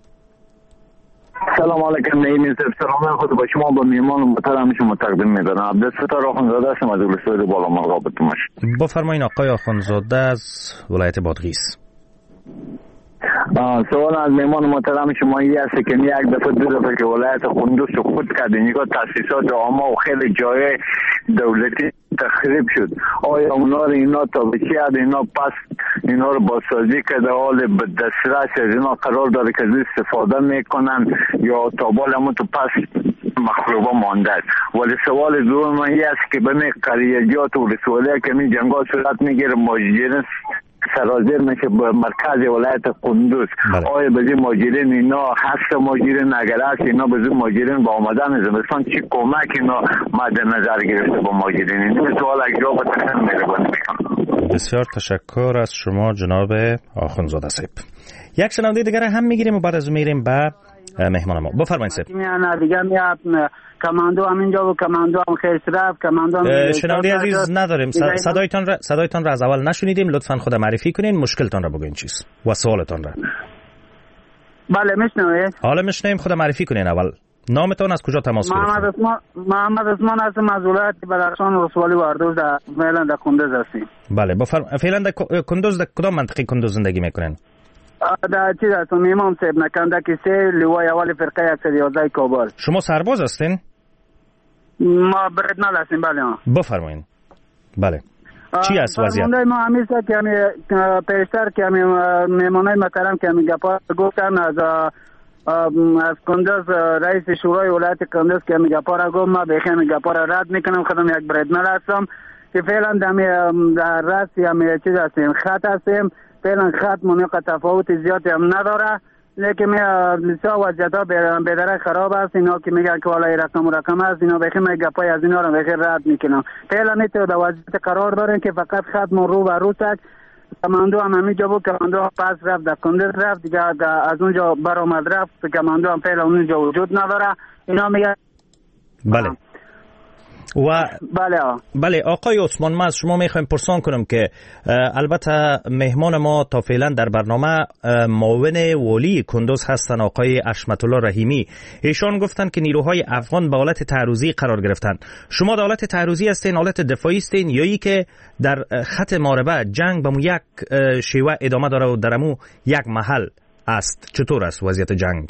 سلام علیکم نعیمی صاحب، سلام خود با شما با میهمان محترم شما تقدیم می‌کنم. عبدالستار آخوندزاده هستم از ولسوالی بالا مرغاب تماش. بفرمایید آقای آخوندزاده از ولایت بادغیس. سوال از میهمان محترم شما این است که یک دفعه دو دفعه که ولایت قندوز رو خود کرده، نگاه تاسیسات عامه و خیلی جای دولتی تخریب شد. آیا اونا رو اینا تا به چی حد اینا پس اینا رو بازسازی کرده، حال به دسترس از اینا قرار داره که استفاده میکنن یا تا بال همون تو پس مخروبه مانده است؟ ولی سوال دوم من این است که بین قریجات و ولسوالی که می جنگا صورت میگیره، ماجرین سرازیر میشه به مرکز ولایت قندوز. آیا به این ماجرین اینا هست ماجرین اگر هست اینا به این ماجرین با آمدن زمستان چی کمک اینا مد نظر گرفته با ماجرین؟ این سوال اگه جواب بدن مهربانی میکنم. بسیار تشکر از شما جناب آخوندزاده صاحب. یک شنونده دیگر هم میگیریم و بعد از میریم به مهمان ما. بفرمایید صاحب. میاد دیگه میاد کماندو همینجا و کماندو هم خیلی طرف کماندو. شنونده عزیز نداریم صدایتان را صدایتان را از اول نشنیدیم، لطفاً خود معرفی کنین، مشکلتان را بگین چیست و سوالتان را. بله میشنوید؟ حالا میشنویم، خود معرفی کنین. اول نامتون، از کجا تماس گرفتید؟ محمد عثمان محمد عثمان هستم از ولایت بدخشان ولسوالی واردوز در فعلا در قندوز هستیم. بله بفرم. فعلا در قندوز در کدام منطقه قندوز زندگی میکنین؟ در چیز هستم امام صاحب نکندکی سه لیوای اول فرقه صد و یازده کابل. شما سرباز هستین؟ ما بردنال هستیم. بله ما. بفرمایید. بله چی است وضعیت؟ ما همیشه که همی پیشتر که همی میمانای محترم که همی گپا گفتن از از قندوز رئیس شورای ولایت قندوز که همی گپا را گفت، ما بخی همی گپا را رد میکنم. خودم یک بردنال هستم که فعلا در راستی همی چیز هستیم، خط هستیم. فعلا خط منیق تفاوت زیادی هم نداره، لیکن بسیار وضعیت ها بدره خراب است. اینا که میگن که والای رقم و رقم است، اینا بخی من گپای از اینا رو بخی رد میکنم. فعلا نیتو در وضعیت قرار داریم که فقط خط من رو و رو تک کماندو هم همینجا بود، کماندو پس رفت در قندوز رفت دیگه، از اونجا برآمد رفت، کماندو هم فعلا اونجا وجود نداره. اینا میگن بله و بله بله آقای عثمان، ما از شما میخوایم پرسان کنم که البته مهمان ما تا فعلا در برنامه معاون والی کندوز هستن آقای حشمت الله رحیمی. ایشان گفتن که نیروهای افغان به حالت تعرضی قرار گرفتن. شما در حالت تعرضی هستین، حالت دفاعی هستین، یا ای که در خط معربه جنگ به مو یک شیوه ادامه داره و درمو یک محل است؟ چطور است وضعیت جنگ؟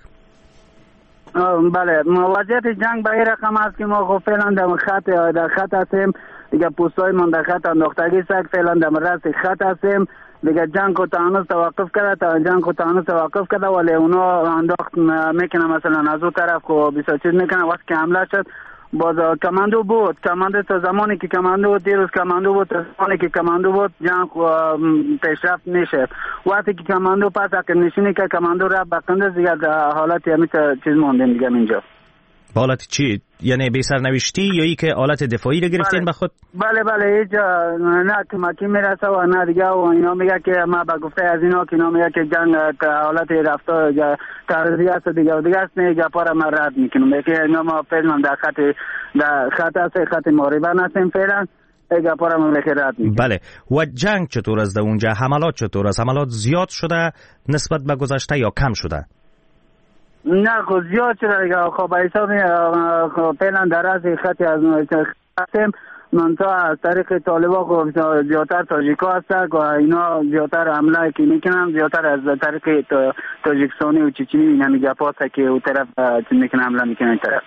بله، وضعیت جنگ به این رقم است که ما خب فعلا در خط در خط هستیم دیگه، پوستای من در خط انداختگی است، فعلا در راست خط هستیم دیگه. جنگ کو تانوس توقف کرده تا جنگ کو تانوس توقف کرده، ولی اونا انداخت میکنه مثلا از اون طرف کو بیشتر چیز میکنه. وقتی که حمله شد باز کماندو بود، کماندو تا زمانی که کماندو بود، دیروز کماندو بود، تا زمانی که کماندو بود جنگ پیشرفت میشه. وقتی که کماندو پس اگر نشینی که کماندو را بقنده دیگه در حالت همیشه چیز موندیم دیگه اینجا. با حالت چی؟ یعنی بی سرنوشتی یا ای که حالت دفاعی رو گرفتین به خود؟ بله بله، اینجا نه کمکی میرسه و نه دیگه، و اینا میگه که ما به گفته از اینا که اینا میگه که جنگ حالت رفتار تعرضی است دیگه و دیگه است، میگه پارا ما رد میکنم میگه اینا ما فعلا در خط در خط است، خط مغربا هستیم فعلا ایگه پارا ما میگه رد میکنم. بله، و جنگ چطور است در اونجا؟ حملات چطور است؟ حملات زیاد شده نسبت به گذشته یا کم شده؟ نه خب زیاد شده دیگه. خب حساب فعلا در از خطی از هستیم منطقه از طریق طالبا خب زیادتر تاجیکا هست و اینا زیادتر حمله که میکنن زیادتر از طریق تاجیکستانی و چچنی اینا میگه پاسه که اون طرف چی میکنن حمله میکنن این طرف.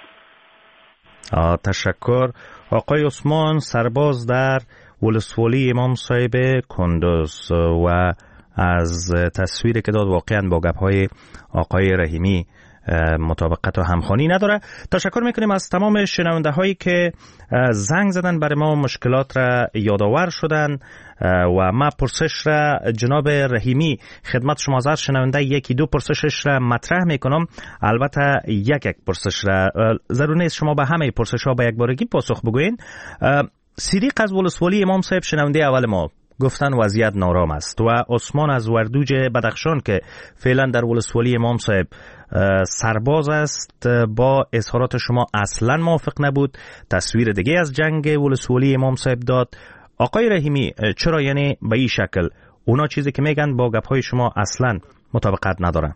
آه تشکر. آقای عثمان، سرباز در ولسوالی امام صاحب کندوز، و از تصویری که داد واقعا با گپ‌های آقای رحیمی مطابقت و همخوانی نداره. تشکر میکنیم از تمام شنونده هایی که زنگ زدن برای ما، مشکلات را یادآور شدن و ما پرسش را جناب رحیمی خدمت شما از شنونده یکی دو پرسشش را مطرح میکنم. البته یک یک پرسش را ضرور نیست شما به همه پرسش ها به یک بارگی پاسخ بگوین. صدیق از ولسوالی امام صاحب شنونده اول ما گفتن وضعیت نارام است، و عثمان از وردوج بدخشان که فعلا در ولسوالی امام صاحب سرباز است با اظهارات شما اصلا موافق نبود، تصویر دیگه از جنگ ولسوالی امام صاحب داد. آقای رحیمی، چرا یعنی به این شکل اونا چیزی که میگن با گپ‌های شما اصلا مطابقت نداره؟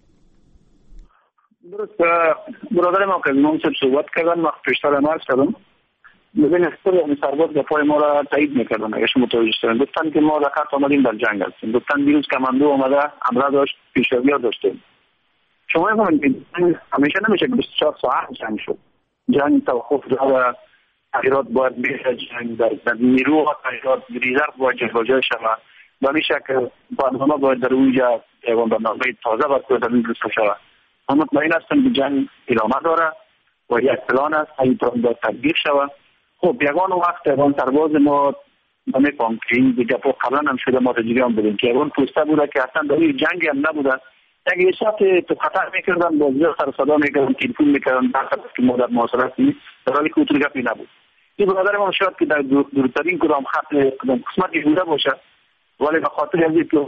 درست برادر ما که امام صاحب صحبت کردن، ما پیشتر عرض کردم ببین اختر یعنی سرباز گپای ما را تایید میکردن. اگه شما متوجه شدن گفتن که ما در خط آمدیم در جنگ هستیم، گفتن دیروز کماندو آمده حمله داشت، پیشروی داشتیم. شما میفهمید همیشه نمیشه که بیست و چهار ساعت جنگ شد. جنگ توقف داره، تغییرات باید بیشه، جنگ در نیرو و تغییرات ریزرو باید جابجا شود. به این شکل برنامه باید در اونجا یکان برنامه تازه باید در اونجا شود. من مطمئن هستم که جنگ ادامه داره و یک پلان است این پلان باید تطبیق شود. خب یگان وقت یگان سرباز ما نمیفهم که این دیگه پا قبلا هم شده ما تجریان بودیم که یگان پوسته بوده که اصلا در این جنگی هم نبوده، یک ایسات تو خطر میکردن، بازیار سر صدا میکردن، تلفون میکردن، در خطر که ما در محاصرت نیست، در حالی که اتر گپی نبود. این برادر ما شاید که در دورترین کدام خط کدام قسمتی بوده باشه، ولی به خاطر از اینکه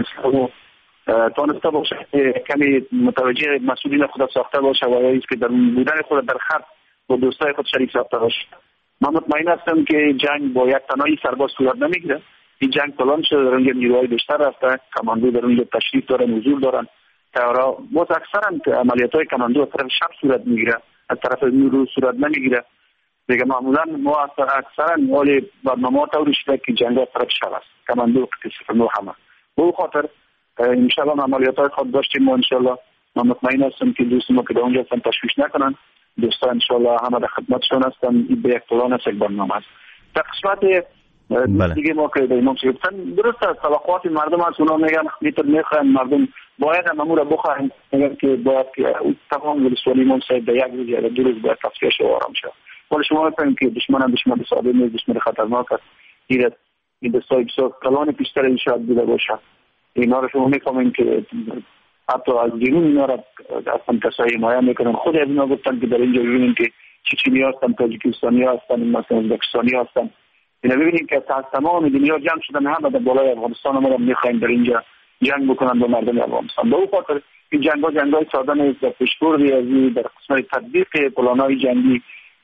تانسته باشه کمی متوجه مسئولین خود ساخته باشه و یا که در بودن خود در خط با دوستای خود شریک ساخته باشه. من مطمئن هستم که جنگ با یک تنهایی سرباز صورت نمیگیره. این جنگ پلان شده، در اونجا نیروهای بیشتر رفته، کماندو در اونجا تشریف دارن، حضور دارن. تهرا باز اکثرا عملیات‌های کماندو از طرف شب صورت میگیره، از طرف نیرو صورت نمیگیره. دیگه معمولا ما اکثرا مال برنامه طوری شده که جنگ از طرف شب است، کماندو که صفر نو همه. به خاطر ان شاء الله عملیات‌های خود داشتیم ما ان شاء الله. من مطمئن هستم که دوست ما که در اونجا هستن تشویش نکنن. دوستان ان شاء الله همه در خدمتشون هستن. این به یک پلان است، یک برنامه است. در قسمت بله. دیگه ما که امام صاحب گفتن درست است، توقعات مردم از اونا میگن میتر میخوان مردم باید هم امور بخواهند، میگن که باید که تمام ولسوالی امام صاحب در یک روز یا دو روز باید تصفیه شو آرام شد. ولی شما میفهمید که دشمن هم دشمن ساده نیست، دشمن خطرناک است. این این دستای بسیار کلان بیشتر این شاید بوده باشه. اینا رو شما میفهمید که حتی از بیرون اینا را اصلا کسایی حمایت میکنن. خود از اینا گفتن که در اینجا ببینیم که چچنی هستن، تاجیکستانی هستن، مثلا ازبکستانی هستن. اینا ببینیم که از تمام دنیا جمع شدن، همه در بالای افغانستان ما میخوایم در اینجا جنگ بکنن با مردم افغانستان. به اون خاطر این جنگ‌ها جنگ‌های ساده نیست، در پیشبرد ریاضی، در قسمت تطبیق پلان‌های جنگی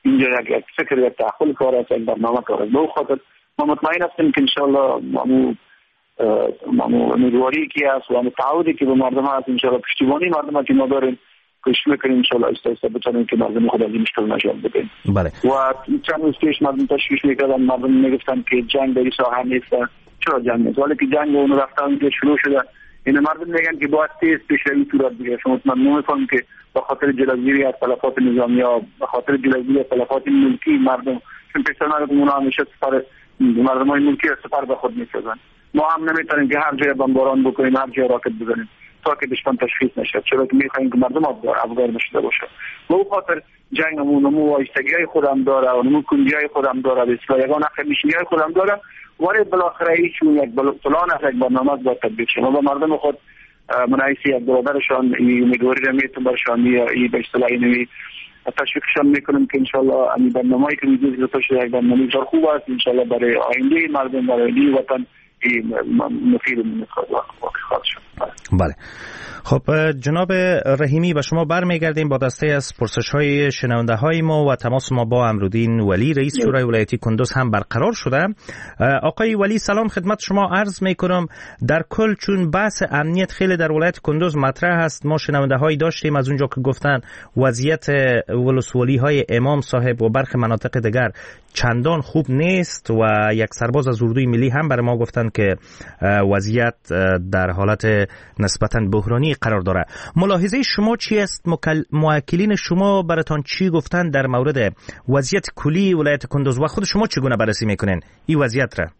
اینجا یک فکر یک تحول کار است، یک برنامه کار است. به خاطر ما مطمئن هستیم که انشالله مامو مامو امیدواری که است و تعهدی که به مردم هست انشالله پشتیبانی مردم که ما داریم کوشش میکنیم انشالله آهسته آهسته بتونیم که مردم خود از این مشکل نجات بدیم. بله. و چند روز پیش مردم تشویش میکردن، مردم میگفتن که جنگ در این ساحه نیست. چرا جنگ نیست؟ ولی که جنگ اون رفتن که شروع شده، این مردم میگن که باید تیز پیشروی صورت بگیره. شما من نمیفهمم که به خاطر جلوگیری از تلفات نظامی یا به خاطر جلوگیری از تلفات ملکی مردم، چون پیشنهاد ما همیشه سفر مردمای ملکی سفر به خود میسازن. ما هم نمیتونیم که هر جای بمباران بکنیم، هر جای راکت بزنیم تا که دشمن تشخیص نشه، چرا که میخوایم که مردم افغان نشده باشه. به اون خاطر جنگ نمو نمو وایستگی خودم داره و نمو کنجای خودم داره، به اصطلاح یگان حق میشنی خودم داره، ولی بالاخره هیچون یک پلان از یک برنامه باید تطبیق شه. ما به مردم خود منعیسی یک برادرشان امیدواری رو میتون برشان یا ای به اصطلاح اینوی تشویقشان میکنم که انشالله امی برنامه‌ای که میگید رو شده یک برنامه بسیار خوب است انشالله برای آینده مردم، برای آینده وطن مفید خواهد شد. بله. خب جناب رحیمی، به شما برمیگردیم با دسته از پرسش های شنونده های ما و تماس ما با امرالدین ولی رئیس شورای ولایتی کندوز هم برقرار شده. آقای ولی سلام خدمت شما عرض میکنم. در کل چون بحث امنیت خیلی در ولایت کندوز مطرح است، ما شنونده هایی داشتیم از اونجا که گفتن وضعیت ولسوالی های امام صاحب و برخی مناطق دیگر چندان خوب نیست و یک سرباز از اردوی ملی هم برای ما گفتن که وضعیت در حالت نسبتاً بحرانی قرار داره. ملاحظه شما چی است؟ موکلین شما براتان چی گفتن در مورد وضعیت کلی ولایت کندوز و خود شما چگونه بررسی میکنین این وضعیت را؟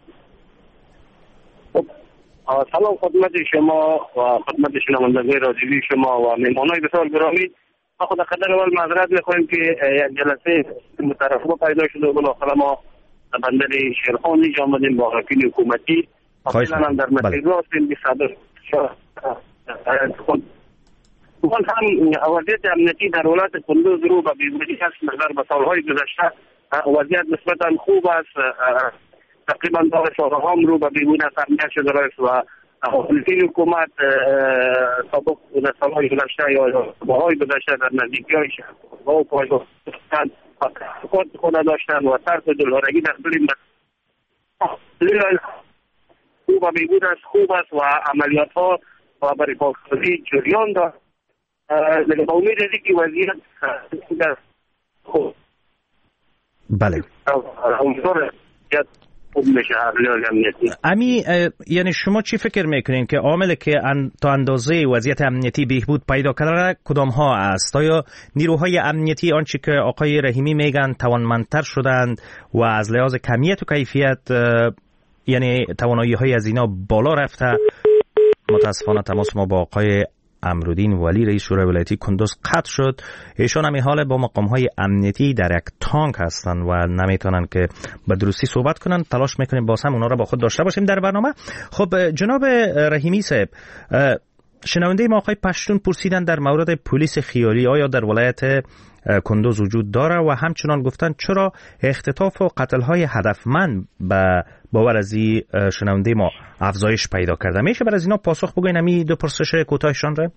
سلام خدمت شما و خدمت شنوندگان رادیویی شما و مهمانان بسیار گرامی. ما خود قدر اول معذرت میخوایم که یک جلسه مترقبه پیدا شده و بالاخره ما بندر شیرخان اینجا آمدیم با وکیل حکومتی خواهش هم در مسئله هستیم به صدر خود هم وضعیت امنیتی در ولایت کندوز رو به بهبودی است. نظر به سالهای گذشته وضعیت نسبتا خوب است، تقریبا دار شهرها هم رو به بهبودی امنیت شده است و وکیل حکومت سابق در سالهای گذشته یا باهای گذشته در نزدیکی های شهرها و پایگاه خود خود داشتن و ترس دلهارگی در کل خوب و بهبود است، خوب است و عملیات ها و برای پاکسازی جریان دارد. لیکن با امید است که وضعیت خوب بله امی یعنی شما چی فکر میکنین که عاملی که ان تا اندازه وضعیت امنیتی بهبود پیدا کرده کدام ها است؟ آیا نیروهای امنیتی آنچه که آقای رحیمی میگن توانمندتر شدند و از لحاظ کمیت و کیفیت یعنی توانایی های از اینا بالا رفته؟ متاسفانه تماس ما با آقای امرالدین ولی رئیس شورای ولایتی کندوز قطع شد. ایشان هم حال با مقام های امنیتی در یک تانک هستند و نمیتونن که به درستی صحبت کنن. تلاش میکنیم باز هم اونا را با خود داشته باشیم در برنامه. خب جناب رحیمی صاحب، شنونده ما آقای پشتون پرسیدن در مورد پلیس خیالی آیا در ولایت کندوز وجود داره و همچنان گفتن چرا اختطاف و قتل های هدفمند به باور از این شنونده ما افزایش پیدا کرده؟ میشه بر از اینا پاسخ بگوین امی دو پرسش کوتاهشان را؟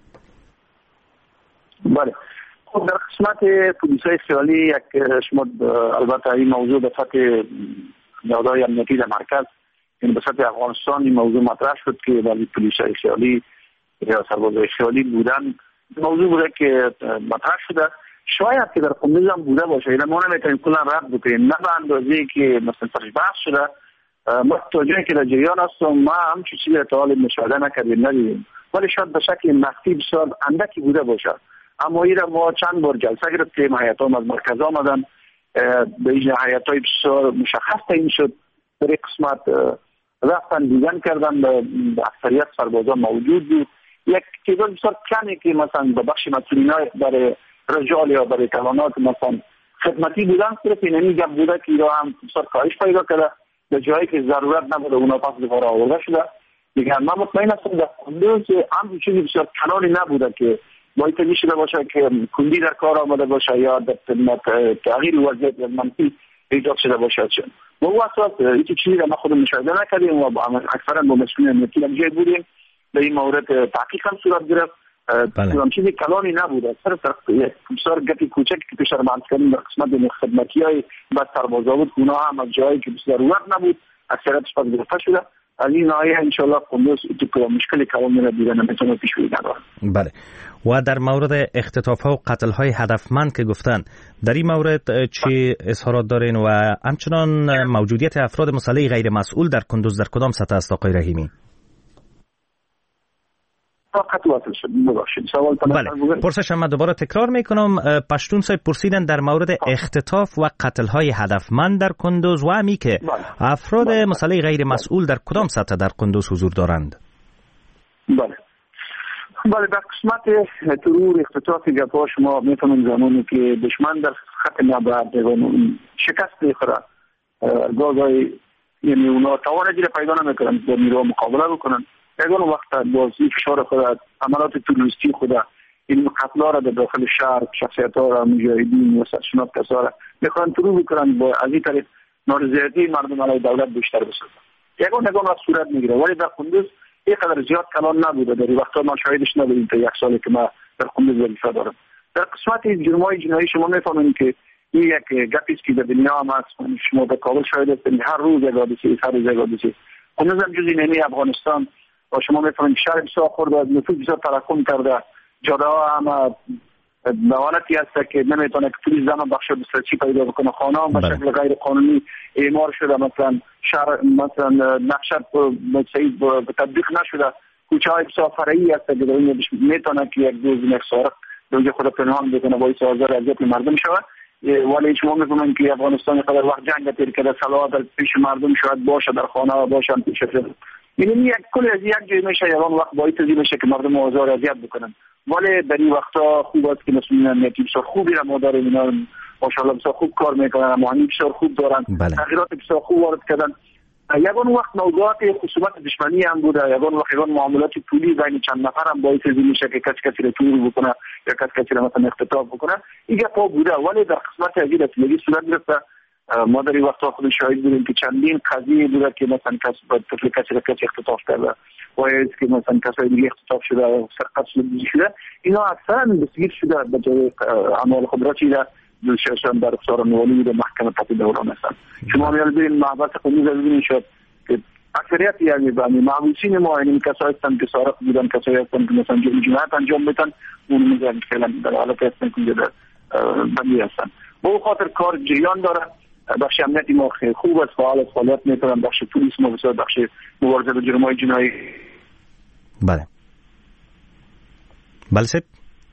بله. خب در قسمت پلیس های خیالی یک شما البته این موضوع به سطح نهادهای امنیتی در مرکز یعنی به سطح افغانستان این موضوع مطرح شد که ولی پلیس های خیالی یا سربازهای خیالی بودن موضوع بوده که مطرح شده. شاید که در کندوز هم بوده باشه، اینا ما نمیتونیم کلا رد بکنیم، نه به اندازه‌ای که مثلا فرش بحث شده. ما تا جایی که در جریان هستم ما هم چیزی به تعالی مشاهده نکردیم ندیدیم، ولی شاید به شکل مخفی بسیار اندکی بوده باشه. اما این ما چند بار جلسه گرفتیم، هیئت‌ها از مرکز آمدن، به این هیئت‌های بسیار مشخص تعیین شد در یک قسمت رفتن دیدن کردن، به اکثریت سربازان موجود بود. یک تعداد بسیار کمی که مثلا به بخش مسئولینای برای رجال یا برای کلانات مثلا خدمتی بودن صرف اینمی گپ بوده که ایرا هم بسیار کاهش پیدا کرده، به جایی که ضرورت نبوده اونا پس دوباره آورده شده. دیگه من مطمئن هستم در کندوز هم چیزی بسیار کلانی نبوده که باید میشده باشه که کندی در کار آمده باشه یا در تغییر وضعیت منفی ایجاد شده باشه. چون با او اساس این چیزی را ما خودم مشاهده نکردیم و اکثرا با مسئولین امنیتی هم جای بودیم. به این مورد تحقیق هم صورت گرفت بله. چیزی کلانی نبوده، صرف یک بسیار گپی کوچک که پیش رمانت کردیم در قسمت خدمتی های بس سربازا بود، اونا هم از جایی که ضرورت نبود اکثریتش پس گرفته شده. از این ناحیه انشالله قندوز تو مشکل کلانی را دیگه نمیتونه پیش بری نداره. بله. و در مورد اختطاف ها و قتل های هدفمند که گفتن، در این مورد چی اظهارات دارین و همچنان موجودیت افراد مسلح غیر مسئول در کندوز در کدام سطح است آقای رحیمی؟ بله. پرسشم من دوباره تکرار میکنم. پشتون صاحب پرسیدن در مورد اختطاف و قتل های هدفمند در کندوز و همی که افراد مسلح غیر مسئول در کدام سطح در کندوز حضور دارند. بله. بله، در قسمت ترور اختطاف گپا شما میتونید زمانی که دشمن در خط نبرد شکست میخوره، گاهی یعنی اونا توان دیگه پیدا نمیکنن با نیرو مقابله بکنن، یگان وقت بازی فشار خود، عملات تروریستی خود، این قتل‌ها را در داخل شهر، شخصیت‌ها را، مجاهدین و سرشناس کسا را میخوان ترور بکنن با از این طریق نارضایتی مردم علیه دولت بیشتر بسازن. یگان یگان وقت صورت میگیره، ولی در کندوز اینقدر زیاد کلان نبوده. در این وقتا ما شاهدش نبودیم تا یک سالی که ما در کندوز وظیفه دارم. در قسمت جرم‌های جنایی شما میفهمید که این یک گپی است که در دنیا هم هست. شما در کابل شاهد هستید، هر روز یک حادثه، هر روز یک حادثه. کندوز هم جزئی نیمه افغانستان و شما میفهمید شهر بسیار خورده، از نفوذ بسیار تراکم کرده، جاده‌ها هم نوانتی هست که نمیتونه که توریسم هم بخش دسترسی پیدا بکنه، خانه هم به شکل غیر قانونی اعمار شده، مثلا شهر مثلا نقشه صحیح به تطبیق نشده، کوچه های بسیار فرعی هست که در این میتونه که یک دوز یک سارق دوجه خود پنهان بکنه باعث آزار اذیت مردم شود. ولی شما میفهمید که افغانستان قدر وقت جنگ تیر کرده، سلاح در پیش مردم شاید باشه، در خانه ها باشه پیش شده، یعنی یک کل از یک جای میشه یوان وقت باعث این میشه که مردم آزار اذیت بکنن. ولی در این وقتا خوب است که مسئولین امنیتی بسیار خوبی را ما داریم، اینا ماشاءالله بسیار خوب کار میکنن، امانی بسیار خوب دارن، تغییرات بسیار خوب وارد کردن. یگان وقت موضوعات خصومت دشمنی هم بوده، یگان وقت یگان معاملات پولی بین چند نفر هم باعث این میشه که کسی کسی را تور بکنه یا کسی کسی را مثلا اختطاف بکنه. این گپا بوده، ولی در قسمت ازی رسیدگی صورت گرفته. ما در این وقتا خود شاهد بودیم که چندین قضیه بوده که مثلا کسی باید طفل کسی را کسی اختطاف کرده و یا که مثلا کسی دیگه اختطاف شده و سرقت شده. اینا اکثرا دستگیر شده به جای اعمال خود را چیده دوششان در افسار نوالی و محکمه قطعی دوران هستن. شما میاد ببین محبت قندوز ببینید شد که اکثریت یعنی بانی معبوسین ما این کسایی هستن که سارق بودن، کسایی هستن که مثلا جنایت انجام میدن، اون میگن فعلا در حالت هستن که در بندی هستن. با خاطر کار جریان داره. بخش امنیتی ما خیلی خوب است، فعال است، فعالیت میکنن. بخش پلیس ما بسیار بخش مبارزه با جرم‌های جنایی. بله بله سید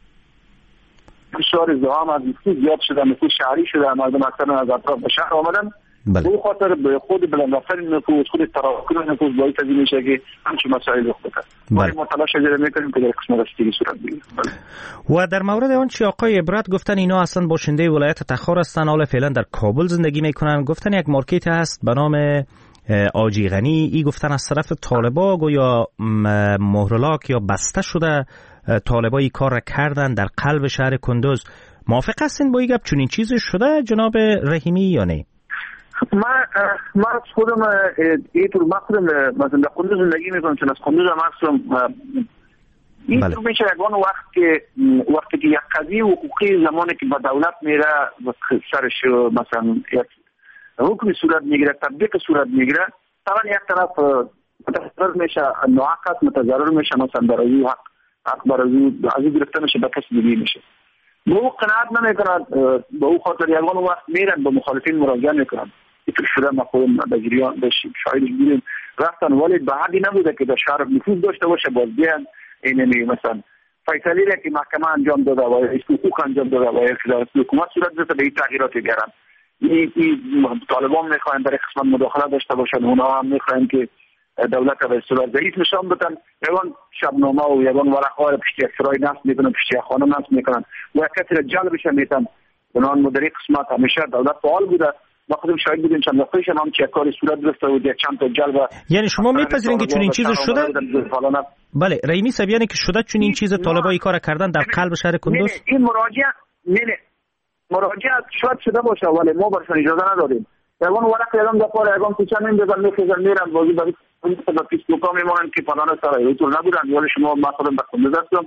بسیار ازدحام از نفوذ زیاد شده، نفوذ شهری شده، مردم اکثر از اطراف به شهر آمدن. به خاطر به خود بلند رفتن نفوذ، خود تراکم نفوذ باعث از این میشه که همچین مسائل رخ بده. ما ما تلاش میکنیم که در قسمت رسیدگی صورت بگیره. و در مورد آن چی آقای عبرت گفتن اینا اصلا باشنده ولایت تخار هستن، حالا فعلا در کابل زندگی میکنن. گفتن یک مارکت هست به نام آجی غنی، ای گفتن از طرف طالبا گویا مهرلاک یا بسته شده، طالبا این کار را کردن در قلب شهر کندوز. موافق هستین با این گپ؟ چون این چیزی شده جناب رحیمی یا نه؟ ما ما خودم اینطور ما خودم مثلا در کندوز زندگی میکنم، چون از کندوز هم هستم. این طور میشه یکان وقت که وقتی که یک قضیه حقوقی زمانی که به دولت میره سرش مثلا یک حکمی صورت میگیره، تطبیق صورت میگیره، طبعا یک طرف متضرر میشه، ناحق متضرر میشه، مثلا برای حق حق برای از این گرفته میشه به کسی دیگه میشه. به او قناعت نمیکنند، به او خاطر یکان وقت میرن به مخالفین مراجعه میکنن. اینطور شده ما خودم در جریان داشتیم، شاهدش بودیم، رفتن ولی به حدی نبوده که در شهر نفوذ داشته باشه باز بیان اینمی مثلا فیصله را که محکمه انجام داده و حقوق انجام داده و حکومت صورت گرفته به این تغییرات بیارن. این طالبان میخواین در قسمت مداخله داشته باشن، اونا هم میخواین که دولت به اصطلاح ضعیف نشان بدن، یگان شبنامه و یگان ورقه را پشت یک سرای نصب میکنن، پشت یک خانه نصب میکنن و کسی را جلبش میتن. بنان مدری قسمت همیشه دولت فعال بوده. ما خودم شاهد بودیم چند وقتیش هم چه کاری صورت گرفته و یک چند تا جلب. یعنی شما میپذیرین که چون این چیز شده؟ بله رحیمی صاحب، یعنی که شده چون این چیز طالبای کار کردن در قلب شهر کندوز؟ این مراجعه نه نه مراجعه شاید شده باشه ولی ما برشان اجازه ندادیم. یگان ورق یگان دپار یگان کوچه نمیدازن میخیزن میرن بازی برای با فیسبوک ها میمانن که فلان سرای ایتور نبودن. ولی شما ما خودم به کندوز هستم،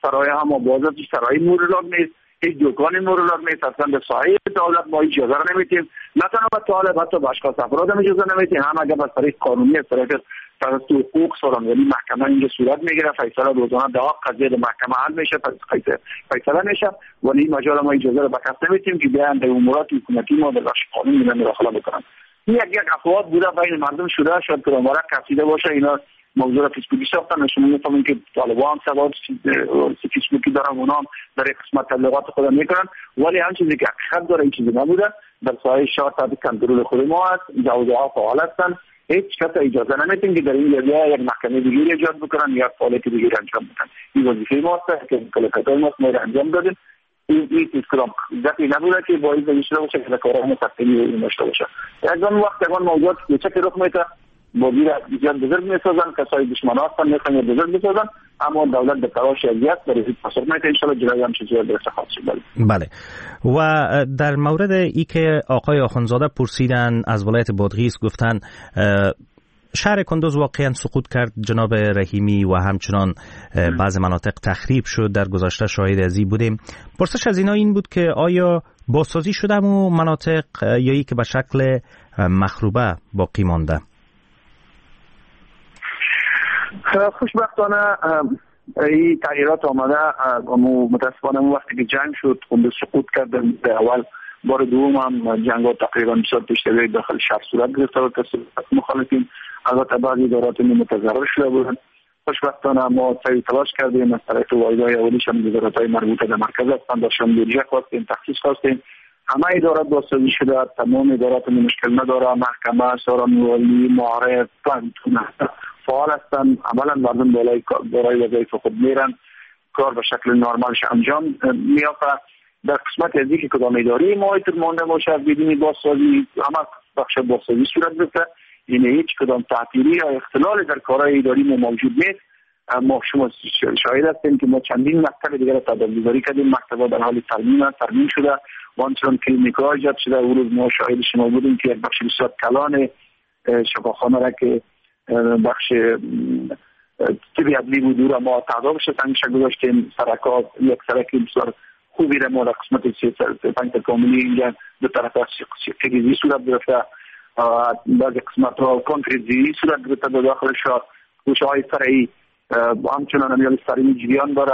سرای هم باز است، سرای مورلاب نیست، هیچ دکان مورلاب نیست. اصلا به سایه دولت ما اجازه نمیدیم، نه تنها به طالب حتی به اشخاص افراد هم اجازه نمیدیم. هم اگر به طریق قانونی است طریق توسط حقوق سران یعنی محکمه اینجا صورت میگیره، فیصله روزانه دعوا قضیه در محکمه حل میشه، فیصله میشه، ولی این مجال ما اجازه رو به کس نمیدیم که بیان در امورات حکومتی ما در بخش قانونی مداخله بکنن. این یک یک افراد بوده بین مردم شده، شاید که امارات کسیده باشه، اینا موضوع فیسبوکی ساختن. نشون میفهمیم که طالبان سواد فیسبوکی دارن، اونا هم در یک قسمت تبلیغات خود میکنن، ولی هم چیزی که حقیقت داره این چیزی نبوده. در سایه شاه تحت کنترل خود ما است، جوازها فعال هستن، هیچ کس اجازه نمیدیم که در این جریان یک محکمه دیگری ایجاد بکنن یا فعالیت دیگری انجام بدن. این وظیفه ما است که کلکتای ما ما انجام دادیم. این این اسکرام ذاتی نبوده که باید بشه باشه که کارها مستقلی داشته باشه. از اون وقت اون موضوعات که چه رخ میده بازی را زیاد بزرگ میسازن، کسای دشمن هستن میخوان بزرگ بسازن، اما دولت به تلاش اذیت برای پاسخ میده. ان شاء الله جلوی هم چیزی درست خواهد شد. بله. و در مورد ای که آقای آخوندزاده پرسیدن از ولایت بادغیس، گفتن شهر کندوز واقعا سقوط کرد جناب رحیمی و همچنان بعض مناطق تخریب شد. در گذشته شاهد ازی بودیم. پرسش از اینا این بود که آیا بازسازی شده و مناطق یا ای که به شکل مخروبه باقی مانده؟ خوشبختانه این تغییرات آمده. متاسفانه وقتی که جنگ شد کندوز سقوط کرد. در اول بار دوم هم جنگ ها تقریبا بسیار پیشتری داخل شهر صورت گرفته و تصورات مخالفین البته بعضی ادارات متضرر شده بودند. خوشبختانه ما سعی تلاش کردیم از طریق واحدهای اولیش هم ادارات مربوطه به مرکز هستند، داشتیم بودجه خواستیم، تخصیص خواستیم، همه ادارات بازسازی شده، تمام ادارات مشکل نداره، محکمه، ساران والی، معارف فعال هستند، عملا مردم بالای برای وظایف خود میرن، کار به شکل نرمالش انجام میافته. در قسمت از اینکه کدام اداره محیط مانده باشه بدون بازسازی، همه بخش بازسازی صورت گرفته، یعنی هیچ کدام تعطیلی یا اختلال در کارهای اداری ما موجود نیست. ما شما شاهد هستیم که ما چندین مکتب دیگر تداوی‌گذاری کردیم، مکتب‌ها در حال ترمیم ترمیم شده و آنچنان کلینیک‌ها ایجاد شده. اون روز ما شاهد شما بودیم که یک بخش بسیار کلان شفاخانه را که بخش طبی عدلی بود او را ما تعدادش تنگش گذاشتیم. سرکات یک سرکی بسیار خوبی را ما در قسمت پنج کاملی اینجا دو طرف سیقیزی صورت گرفته، بعضی قسمت ها کنکریزی صورت گرفته در داخل شهر. کوچه های فرعی همچنان امیال سرین جریان داره.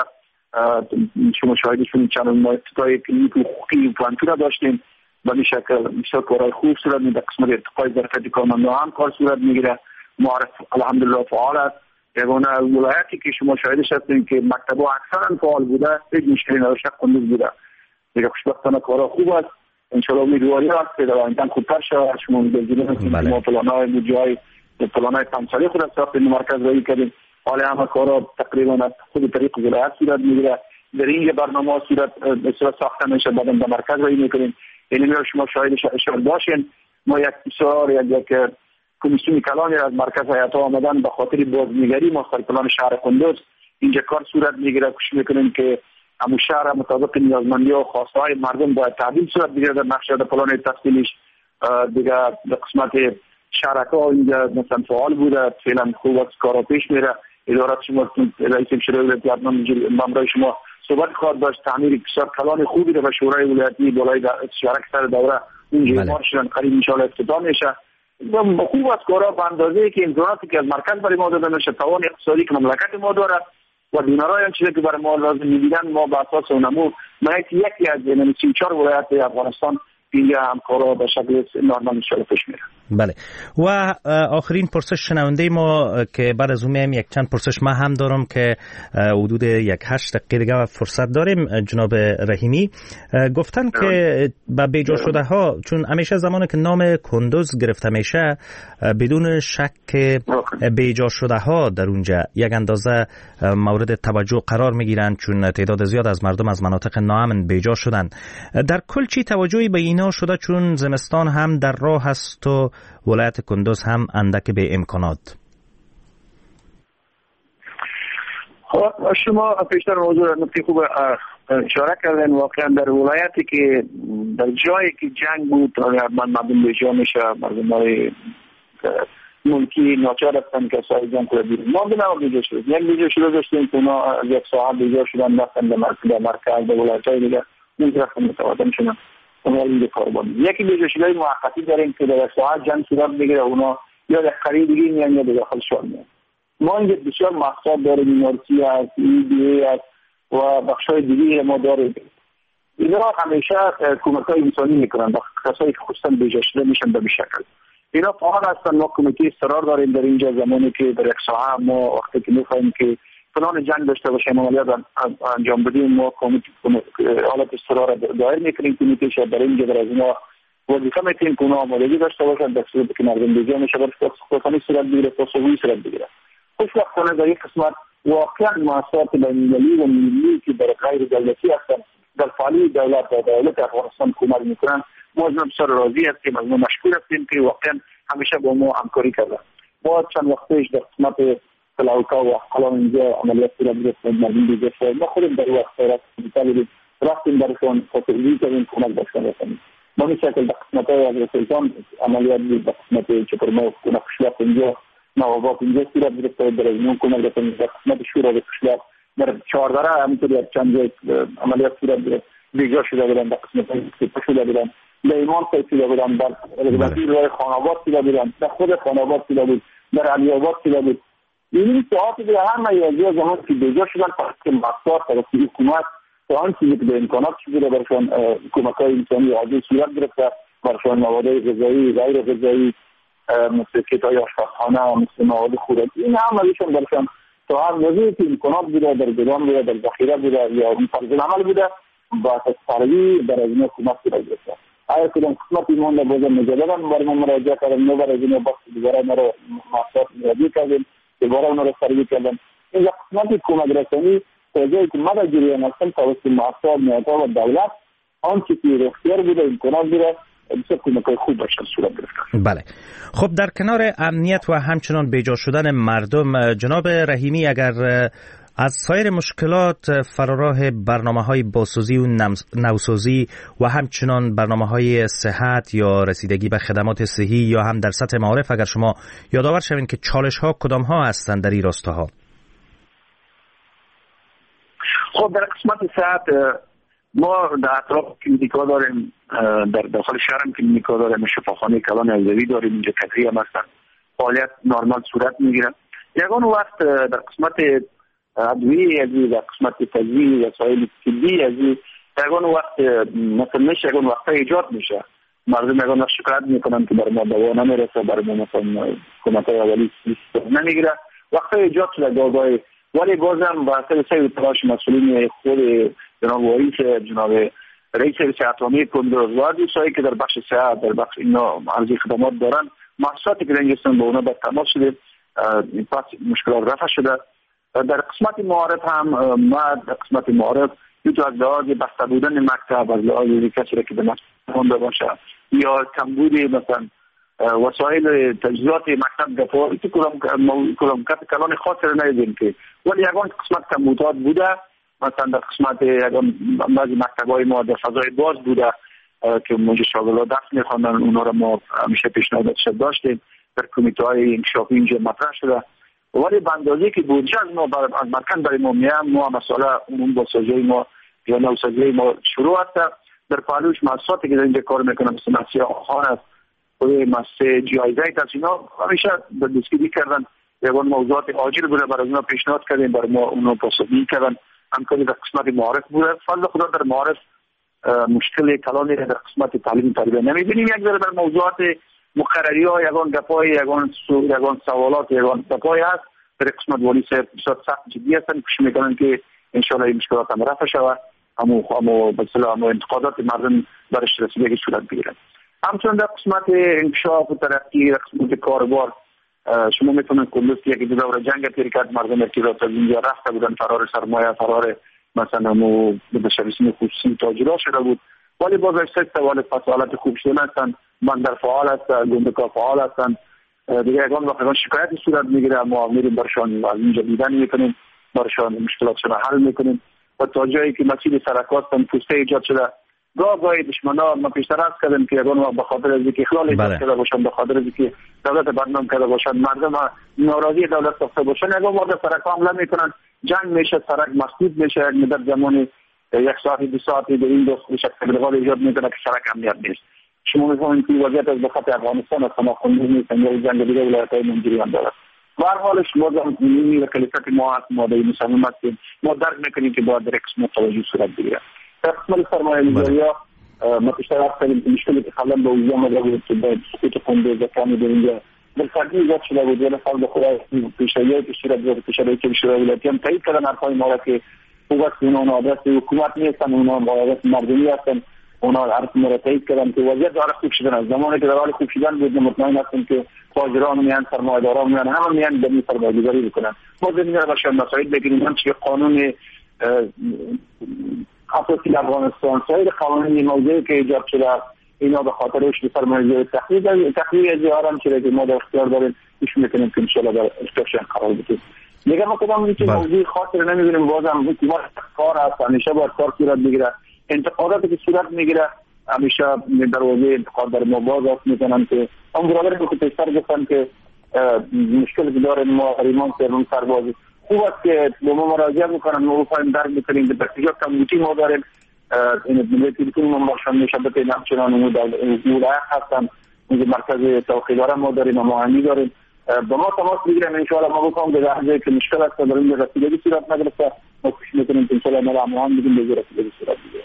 شما شاهدشون چند ما افتتای کلینیک حقوقی و پلانتو داشتیم، به این شکل بسیار کارهای خوب صورت میده. قسمت ارتقای ظرفیت کارمندان هم کار صورت میگیره. معارف الحمدلله فعال است. یگانه ولایتی که شما شاهدش هستین که مکتب‌ها اکثرا فعال بوده، هیچ مشکلی نداشته، کندوز بوده. دیگه خوشبختانه کارها خوب است. ان شاء الله امیدواری است که در آینده خوبتر شود. شما می‌دونید که ما پلان‌های بودجه‌های پلان‌های پنج ساله خود ساختیم، مرکز رایی کردیم. حالا همه کارها تقریبا از خود طریق ولایت صورت میگیره. در این برنامه صورت بسیار ساخته میشه، بعداً به مرکز رایی میکنیم. یعنی شما شاهدش اشاره باشین. ما یک بسیار یک کمیسیون کلانی از مرکز هیئت آمدن به خاطر بازنگری ماستر پلان شهر کندوز اینجا کار صورت میگیره. کوشش میکنیم که همون شهر مطابق نیازمندی و خواسته های مردم باید تعدیل صورت بگیره در نقشه در پلان تفصیلیش. دیگه در قسمت شرکا اینجا مثلا فعال بوده، فعلا خوب است، کارا پیش میره. ادارات شما رئیس شورای ولایت ممرای شما صحبت خواهد داشت. تعمیر بسیار کلان خوبی رو به شورای ولایتی بالای شرک سر دوره اونجا اعمال شدن، قریب ان شاء الله افتتاح میشه. خوب است کارا به اندازه‌ای که امکاناتی که از مرکز برای ما داده میشه، توان اقتصادی که مملکت ما داره و دینارای هم چیزی که برای ما لازم می‌بینن، ما به اساس نمو مایت یکی از یعنی سی و چهار ولایت افغانستان اینجا هم کارا به شکل نرمال ان پیش میره. بله. و آخرین پرسش شنونده ما که بعد از اون میایم یک چند پرسش ما هم دارم که حدود یک هشت دقیقه دیگه فرصت داریم. جناب رحیمی گفتن که با بیجا شده ها، چون همیشه زمانی که نام کندوز گرفته میشه بدون شک بیجا شده ها در اونجا یک اندازه مورد توجه قرار میگیرن، چون تعداد زیاد از مردم از مناطق ناامن بیجا شدن. در کل چی توجهی به اینا شده، چون زمستان هم در راه هست و ولایت کندوز هم اندک به امکانات؟ خب شما پیشتر موضوع نکته خوب اشاره کردن. واقعا در ولایتی که در جایی که جنگ بود من مردم به جا میشه، مردم های ملکی ناچار هستن که سایه جان کنه بیرون. ما بنا بیجا شد یک بیجا شده داشتیم که اونا از یک ساعت بیجا شدن رفتن به مرکز به ولایت‌های دیگه اون رفتن متواتر شدن اونا لیگ کاربانی. یکی بیجا شده موقتی داریم که در ساعت جنگ صورت بگیره اونا یا در خرید دیگه میان یا به داخل شهر میان. ما اینجا بسیار مقصد داریم مینارسی هست ای دی هست و بخشای دیگه ما داریم. اینا همیشه کمک‌های انسانی میکنن و کسایی که خواستن بیجا شده میشن به شکل. اینا فعال هستن. ما کمیته اصرار داریم در اینجا زمانی که در یک ساعت ما وقتی که میخوایم که فلان جنگ داشته باشیم عملیات انجام بدیم ما کمیته حالت اصرار دایر میکنیم کمیته شد در اینجا در از اینا وظیفه میکنیم که اونا آمادگی داشته باشن در صورت که مردم بیجا میشه برای خودخانی صورت بگیره تصویی صورت بگیره. خوشبختانه در یک قسمت واقعا مؤسسات بین‌المللی و ملی که در غیر دولتی هستن در فعالی دولت و دولت افغانستان کمک میکنن. ما از بسیار راضی هستیم از ما مشکور هستیم که واقعا همیشه با ما همکاری کردن. ما چند وقت پیش در قسمت فلاوکا و حالا اینجا عملیات صورت گرفت مردم دیگه شد. ما خودم در وقت رفتیم رفتیم برشان تصویی کردیم کمک داشتن رفتیم. ما این شکل در قسمت های از سلطان عملیات بود در قسمت چپرمه و خشلاق اینجا نوابات اینجا صورت گرفت در ازمون کمک داشتن در قسمت شورا و خشلاق در چهاردره همینطوری چند جای عملیات صورت گرفت بیجا شده بودن در قسمت های شده بودن در ایمان سیده بودن در رغبتی روی خاناباد سیده بودن در خود خاناباد سیده بود در علیاباد سیده بود. این ساعت دیگه همه یازی زمان که بیجا شدن فقط که مقصار طرفی حکومت تا آن چیزی که به امکانات شده برشان کمک های انسانی عادی صورت گرفته برشان مواد غذایی غیر غذایی مثل کیت‌های آشپزخانه مثل مواد خوراکی این هم ازشون برشان تا هر موضوعی که امکانات بوده در گدام بوده در ذخیره بوده یا اون فرض عمل بوده با تسریع در از اینا کمک صورت گرفته. آیا کدام قسمت ایمان در بازم مجدداً برای ما مراجعه کردن نو برای اینا بخش دوباره ما رو محصولات میادی کردیم دوباره اونا رو سریع کردن. این قسمتی کمک رسانی توجهی که ما در جریان هستم توسط محصولات میادها و دولت آنچه که اختیار بوده امکانات بوده بسیار کمک‌های خوب باشن صورت گرفتن. بله. خب در کنار امنیت و همچنان بیجا شدن مردم جناب رحیمی اگر از سایر مشکلات فراراه برنامه‌های بازسازی و نوسازی و همچنان برنامه‌های صحت یا رسیدگی به خدمات صحی یا هم در سطح معارف اگر شما یادآور شوین که چالش‌ها کدام‌ها هستند در این راستاها؟ خب در قسمت صحت ما در اطراف کلینیک‌ها داریم در داخل شهر هم کلینیک‌ها داریم شفاخانه کلان الزوی داریم اینجا کدری هم هستن فعالیت نرمال صورت می‌گیره. یگان وقت در قسمت ادویه ازی در قسمت تجزیه وسایل طبی ازی یگان وقت مثلا میشه یگان وقت ایجاد میشه مردم یگان وقت شکایت میکنن که برای ما دوا نمیرسه برای ما مثلا کمک‌های اولی نمیگیره وقت ایجاد شده گاهی ولی بازم با اثر سعی و تلاش مسئولین خود جناب رئیس جناب رئیس اتمی کندوز و دوستایی که در بخش صحت در بخش اینا عرضی خدمات دارن محصولاتی که رنجستان با اونا در تماس شده این پس مشکلات رفع شده. در قسمت معارف هم ما در قسمت معارف یه تو از لحاظ بسته بودن مکتب از لحاظ کسی که به مکتب باشه یا کمبود مثلا وسایل تجهیزات مکتب دفاع این کلام کلان خاص رو ندیدیم که ولی یکان قسمت کمبودات بوده مثلا در قسمت یکان بعضی مکتب‌های ما در فضای باز بوده که موجه شاگردان درس می‌خوانن اونا رو ما همیشه پیشنهاد داشتیم در کمیته‌های انکشافی اینجا مطرح شده ولی به اندازه‌ای که بودجه از ما از مرکز برای ما میام ما مسئله اون با سازی ما یا نوسازی ما شروع هست در پالوش مؤسساتی که در اینجا کار میکنن مثل مسیح خان است و مسیح جایزه است اینا همیشه در دیسکوتی کردن یگان موضوعات عاجل بوده برای اونا پیشنهاد کردیم برای ما اونا پاسخگویی کردن همکاری در قسمت معارف بوده. فضل خدا در معارف مشکل کلانی در قسمت تعلیم تربیت نمیبینیم. یک ذره در موضوعات مقرری ها یگان گپای یگان سو یگان سوالات یگان گپای هست در قسمت والی سر بسیار سخت جدی هستن کوشش میکنن که ان شاء الله این مشکلات هم رفع شود همو همو به اصطلاح انتقادات مردم برش رسیدگی صورت بگیرن. همچنین در قسمت انکشاف و ترقی در قسمت کاربار شما میتونید کندوز که یکی دور جنگ تریکت مردم ارتباط از اینجا رفته بودن فرار سرمایه فرار مثلا مو به شریسین خصوصی تاجرها شده بود ولی باز اشتک سوال فصالت خوب شدن هستن بندر فعال هستن گندکا فعال هستن دیگه اگان وقتا شکایت صورت میگیره ما میریم برشان از اینجا دیدن میکنیم برشان مشکلاتشون حل میکنیم و تا جایی که مسئول سرکات هم پوسته ایجاد شده گاه گاهی دشمنا ما پیشتر از کردیم که اگر به خاطر از اینکه اخلال ایجاد کرده باشن، به خاطر از اینکه دولت بدنام کرده باشن، مردم ناراضی دولت ساخته باشن، اگر وارد سرک حمله میکنن، جنگ میشه، سرک مسدود میشه. در زمان یک ساعت دو ساعتی در این دوست بشه تبلیغات ایجاد میکنه که سرک امنیت نیست. شما میفهمید که وضعیت از بخاطر افغانستان است، ما خونده نیستن یا جنگ دیگه ولایت‌های منجریان دارد. به هر حال شما هم این کلیفت ما هست، ما در این مسلم هستیم، ما درک میکنیم که باید در قسمت توجه صورت بگیره. در قسمت سرمایه‌گذاری‌ها ما پیشتر از کردیم که مشکلی که قبلا به وجود آمده بود که به سقوط خونده زکانی در اینجا بالفردی ایجاد شده بود. یعنی فرد خدا پیشتری‌های که صورت گرفت، پیشتری‌هایی که شورای ولایتی هم تایید کردن حرف‌های ما را که قوت اونا آدرس حکومت نیستن، اونا آدرس مردمی هستن. اونا حرف ما را تایید کردن که وضعیت داره خوب شدن. از زمانی که در حال خوب شدن بود مطمئن هستیم که تاجران میان، سرمایه‌داران میان، همه میان به این سرمایه‌گذاری بکنن. ما زمین را باشه مسائل بگیریم، هم چه قانون اساسی افغانستان، سایر قوانین موضوعی که ایجاد شده اینا به خاطر رشد سرمایه‌گذاری تخریب تخریب جهان چیزی که ما در اختیار داریم، ایش میکنیم که ان شاء الله در استفاده قرار بدیم. میگم ما کدام این موضوع خاطر نمی‌بینیم، بازم حکومت کار است، همیشه باید کار صورت بگیره. انتقاداتی که صورت میگیره همیشه دروازه انتقاد در ما باز است میکنن که اون برادر که پیشتر گفتن که مشکل که داریم ما غریمان سرمون سربازی خوب است که با ما مراجعه میکنن، ما بفایم درک میکنیم که بسیار کمیتی ما داریم، این ملیتی که ما باشن نشبت این همچنان اون دولت هستن، اون مرکز توخیداره ما داریم، ما همی داریم، با ما تماس بگیرن انشاءالله ما بکنم به لحظه که مشکل است در این رسیدگی صورت نگرفته ما کوشش میکنیم که انشاءالله ما هم هم بگیم به رسیدگی صورت بگیره.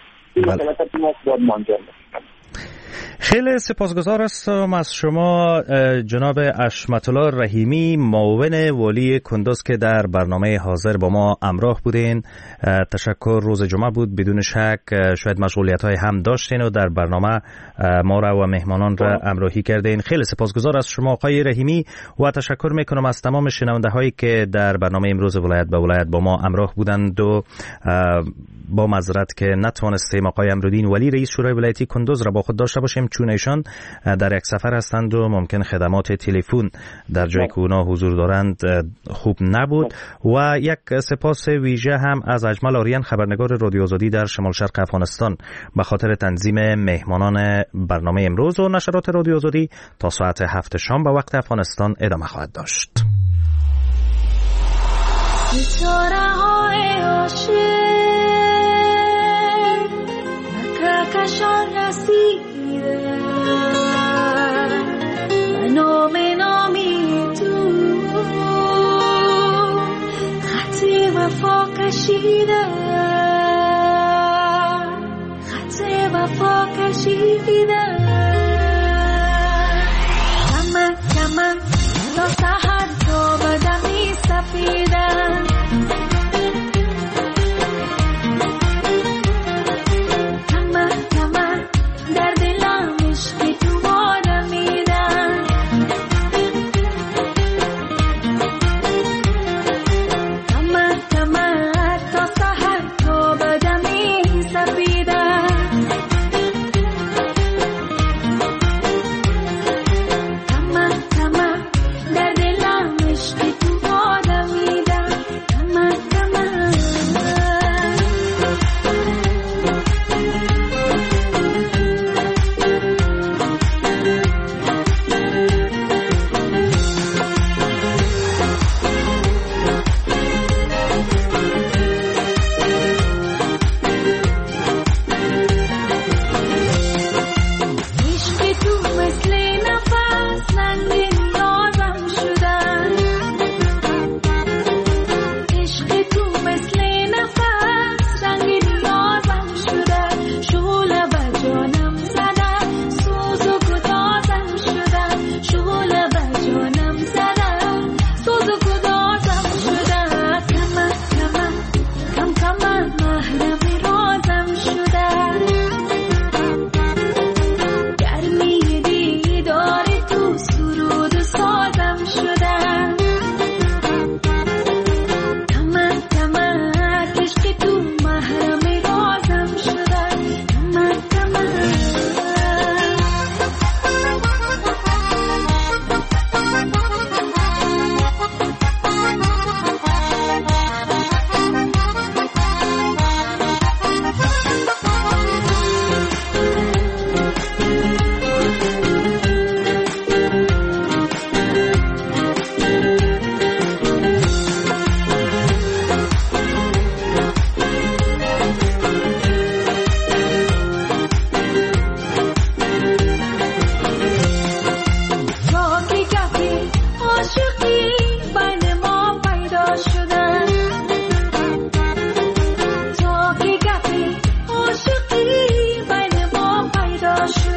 خیلی سپاسگزار هستم از شما جناب اشمت الله رحیمی، معاون والی کندوز که در برنامه حاضر با ما همراه بودین. تشکر. روز جمعه بود، بدون شک شاید مشغولیت های هم داشتین و در برنامه ما را و مهمانان را همراهی کردین. خیلی سپاسگزار از شما آقای رحیمی و تشکر میکنم از تمام شنونده هایی که در برنامه امروز ولایت به ولایت با ما همراه بودند و با معذرت که نتوانستیم آقای امرالدین ولی رئیس شورای ولایتی کندوز را با خود داشته باشیم چون ایشان در یک سفر هستند و ممکن خدمات تلفن در جایی که اونا حضور دارند خوب نبود. و یک سپاس ویژه هم از اجمل آریان خبرنگار رادیو آزادی در شمال شرق افغانستان به خاطر تنظیم مهمانان برنامه امروز. و نشرات رادیو آزادی تا ساعت هفت شام به وقت افغانستان ادامه خواهد داشت. کشان رسیده و نام نامی تو خط وفا کشیده، خط وفا کشیده، کمن کمن تا سحر تا بدمی سفیده، در دل شد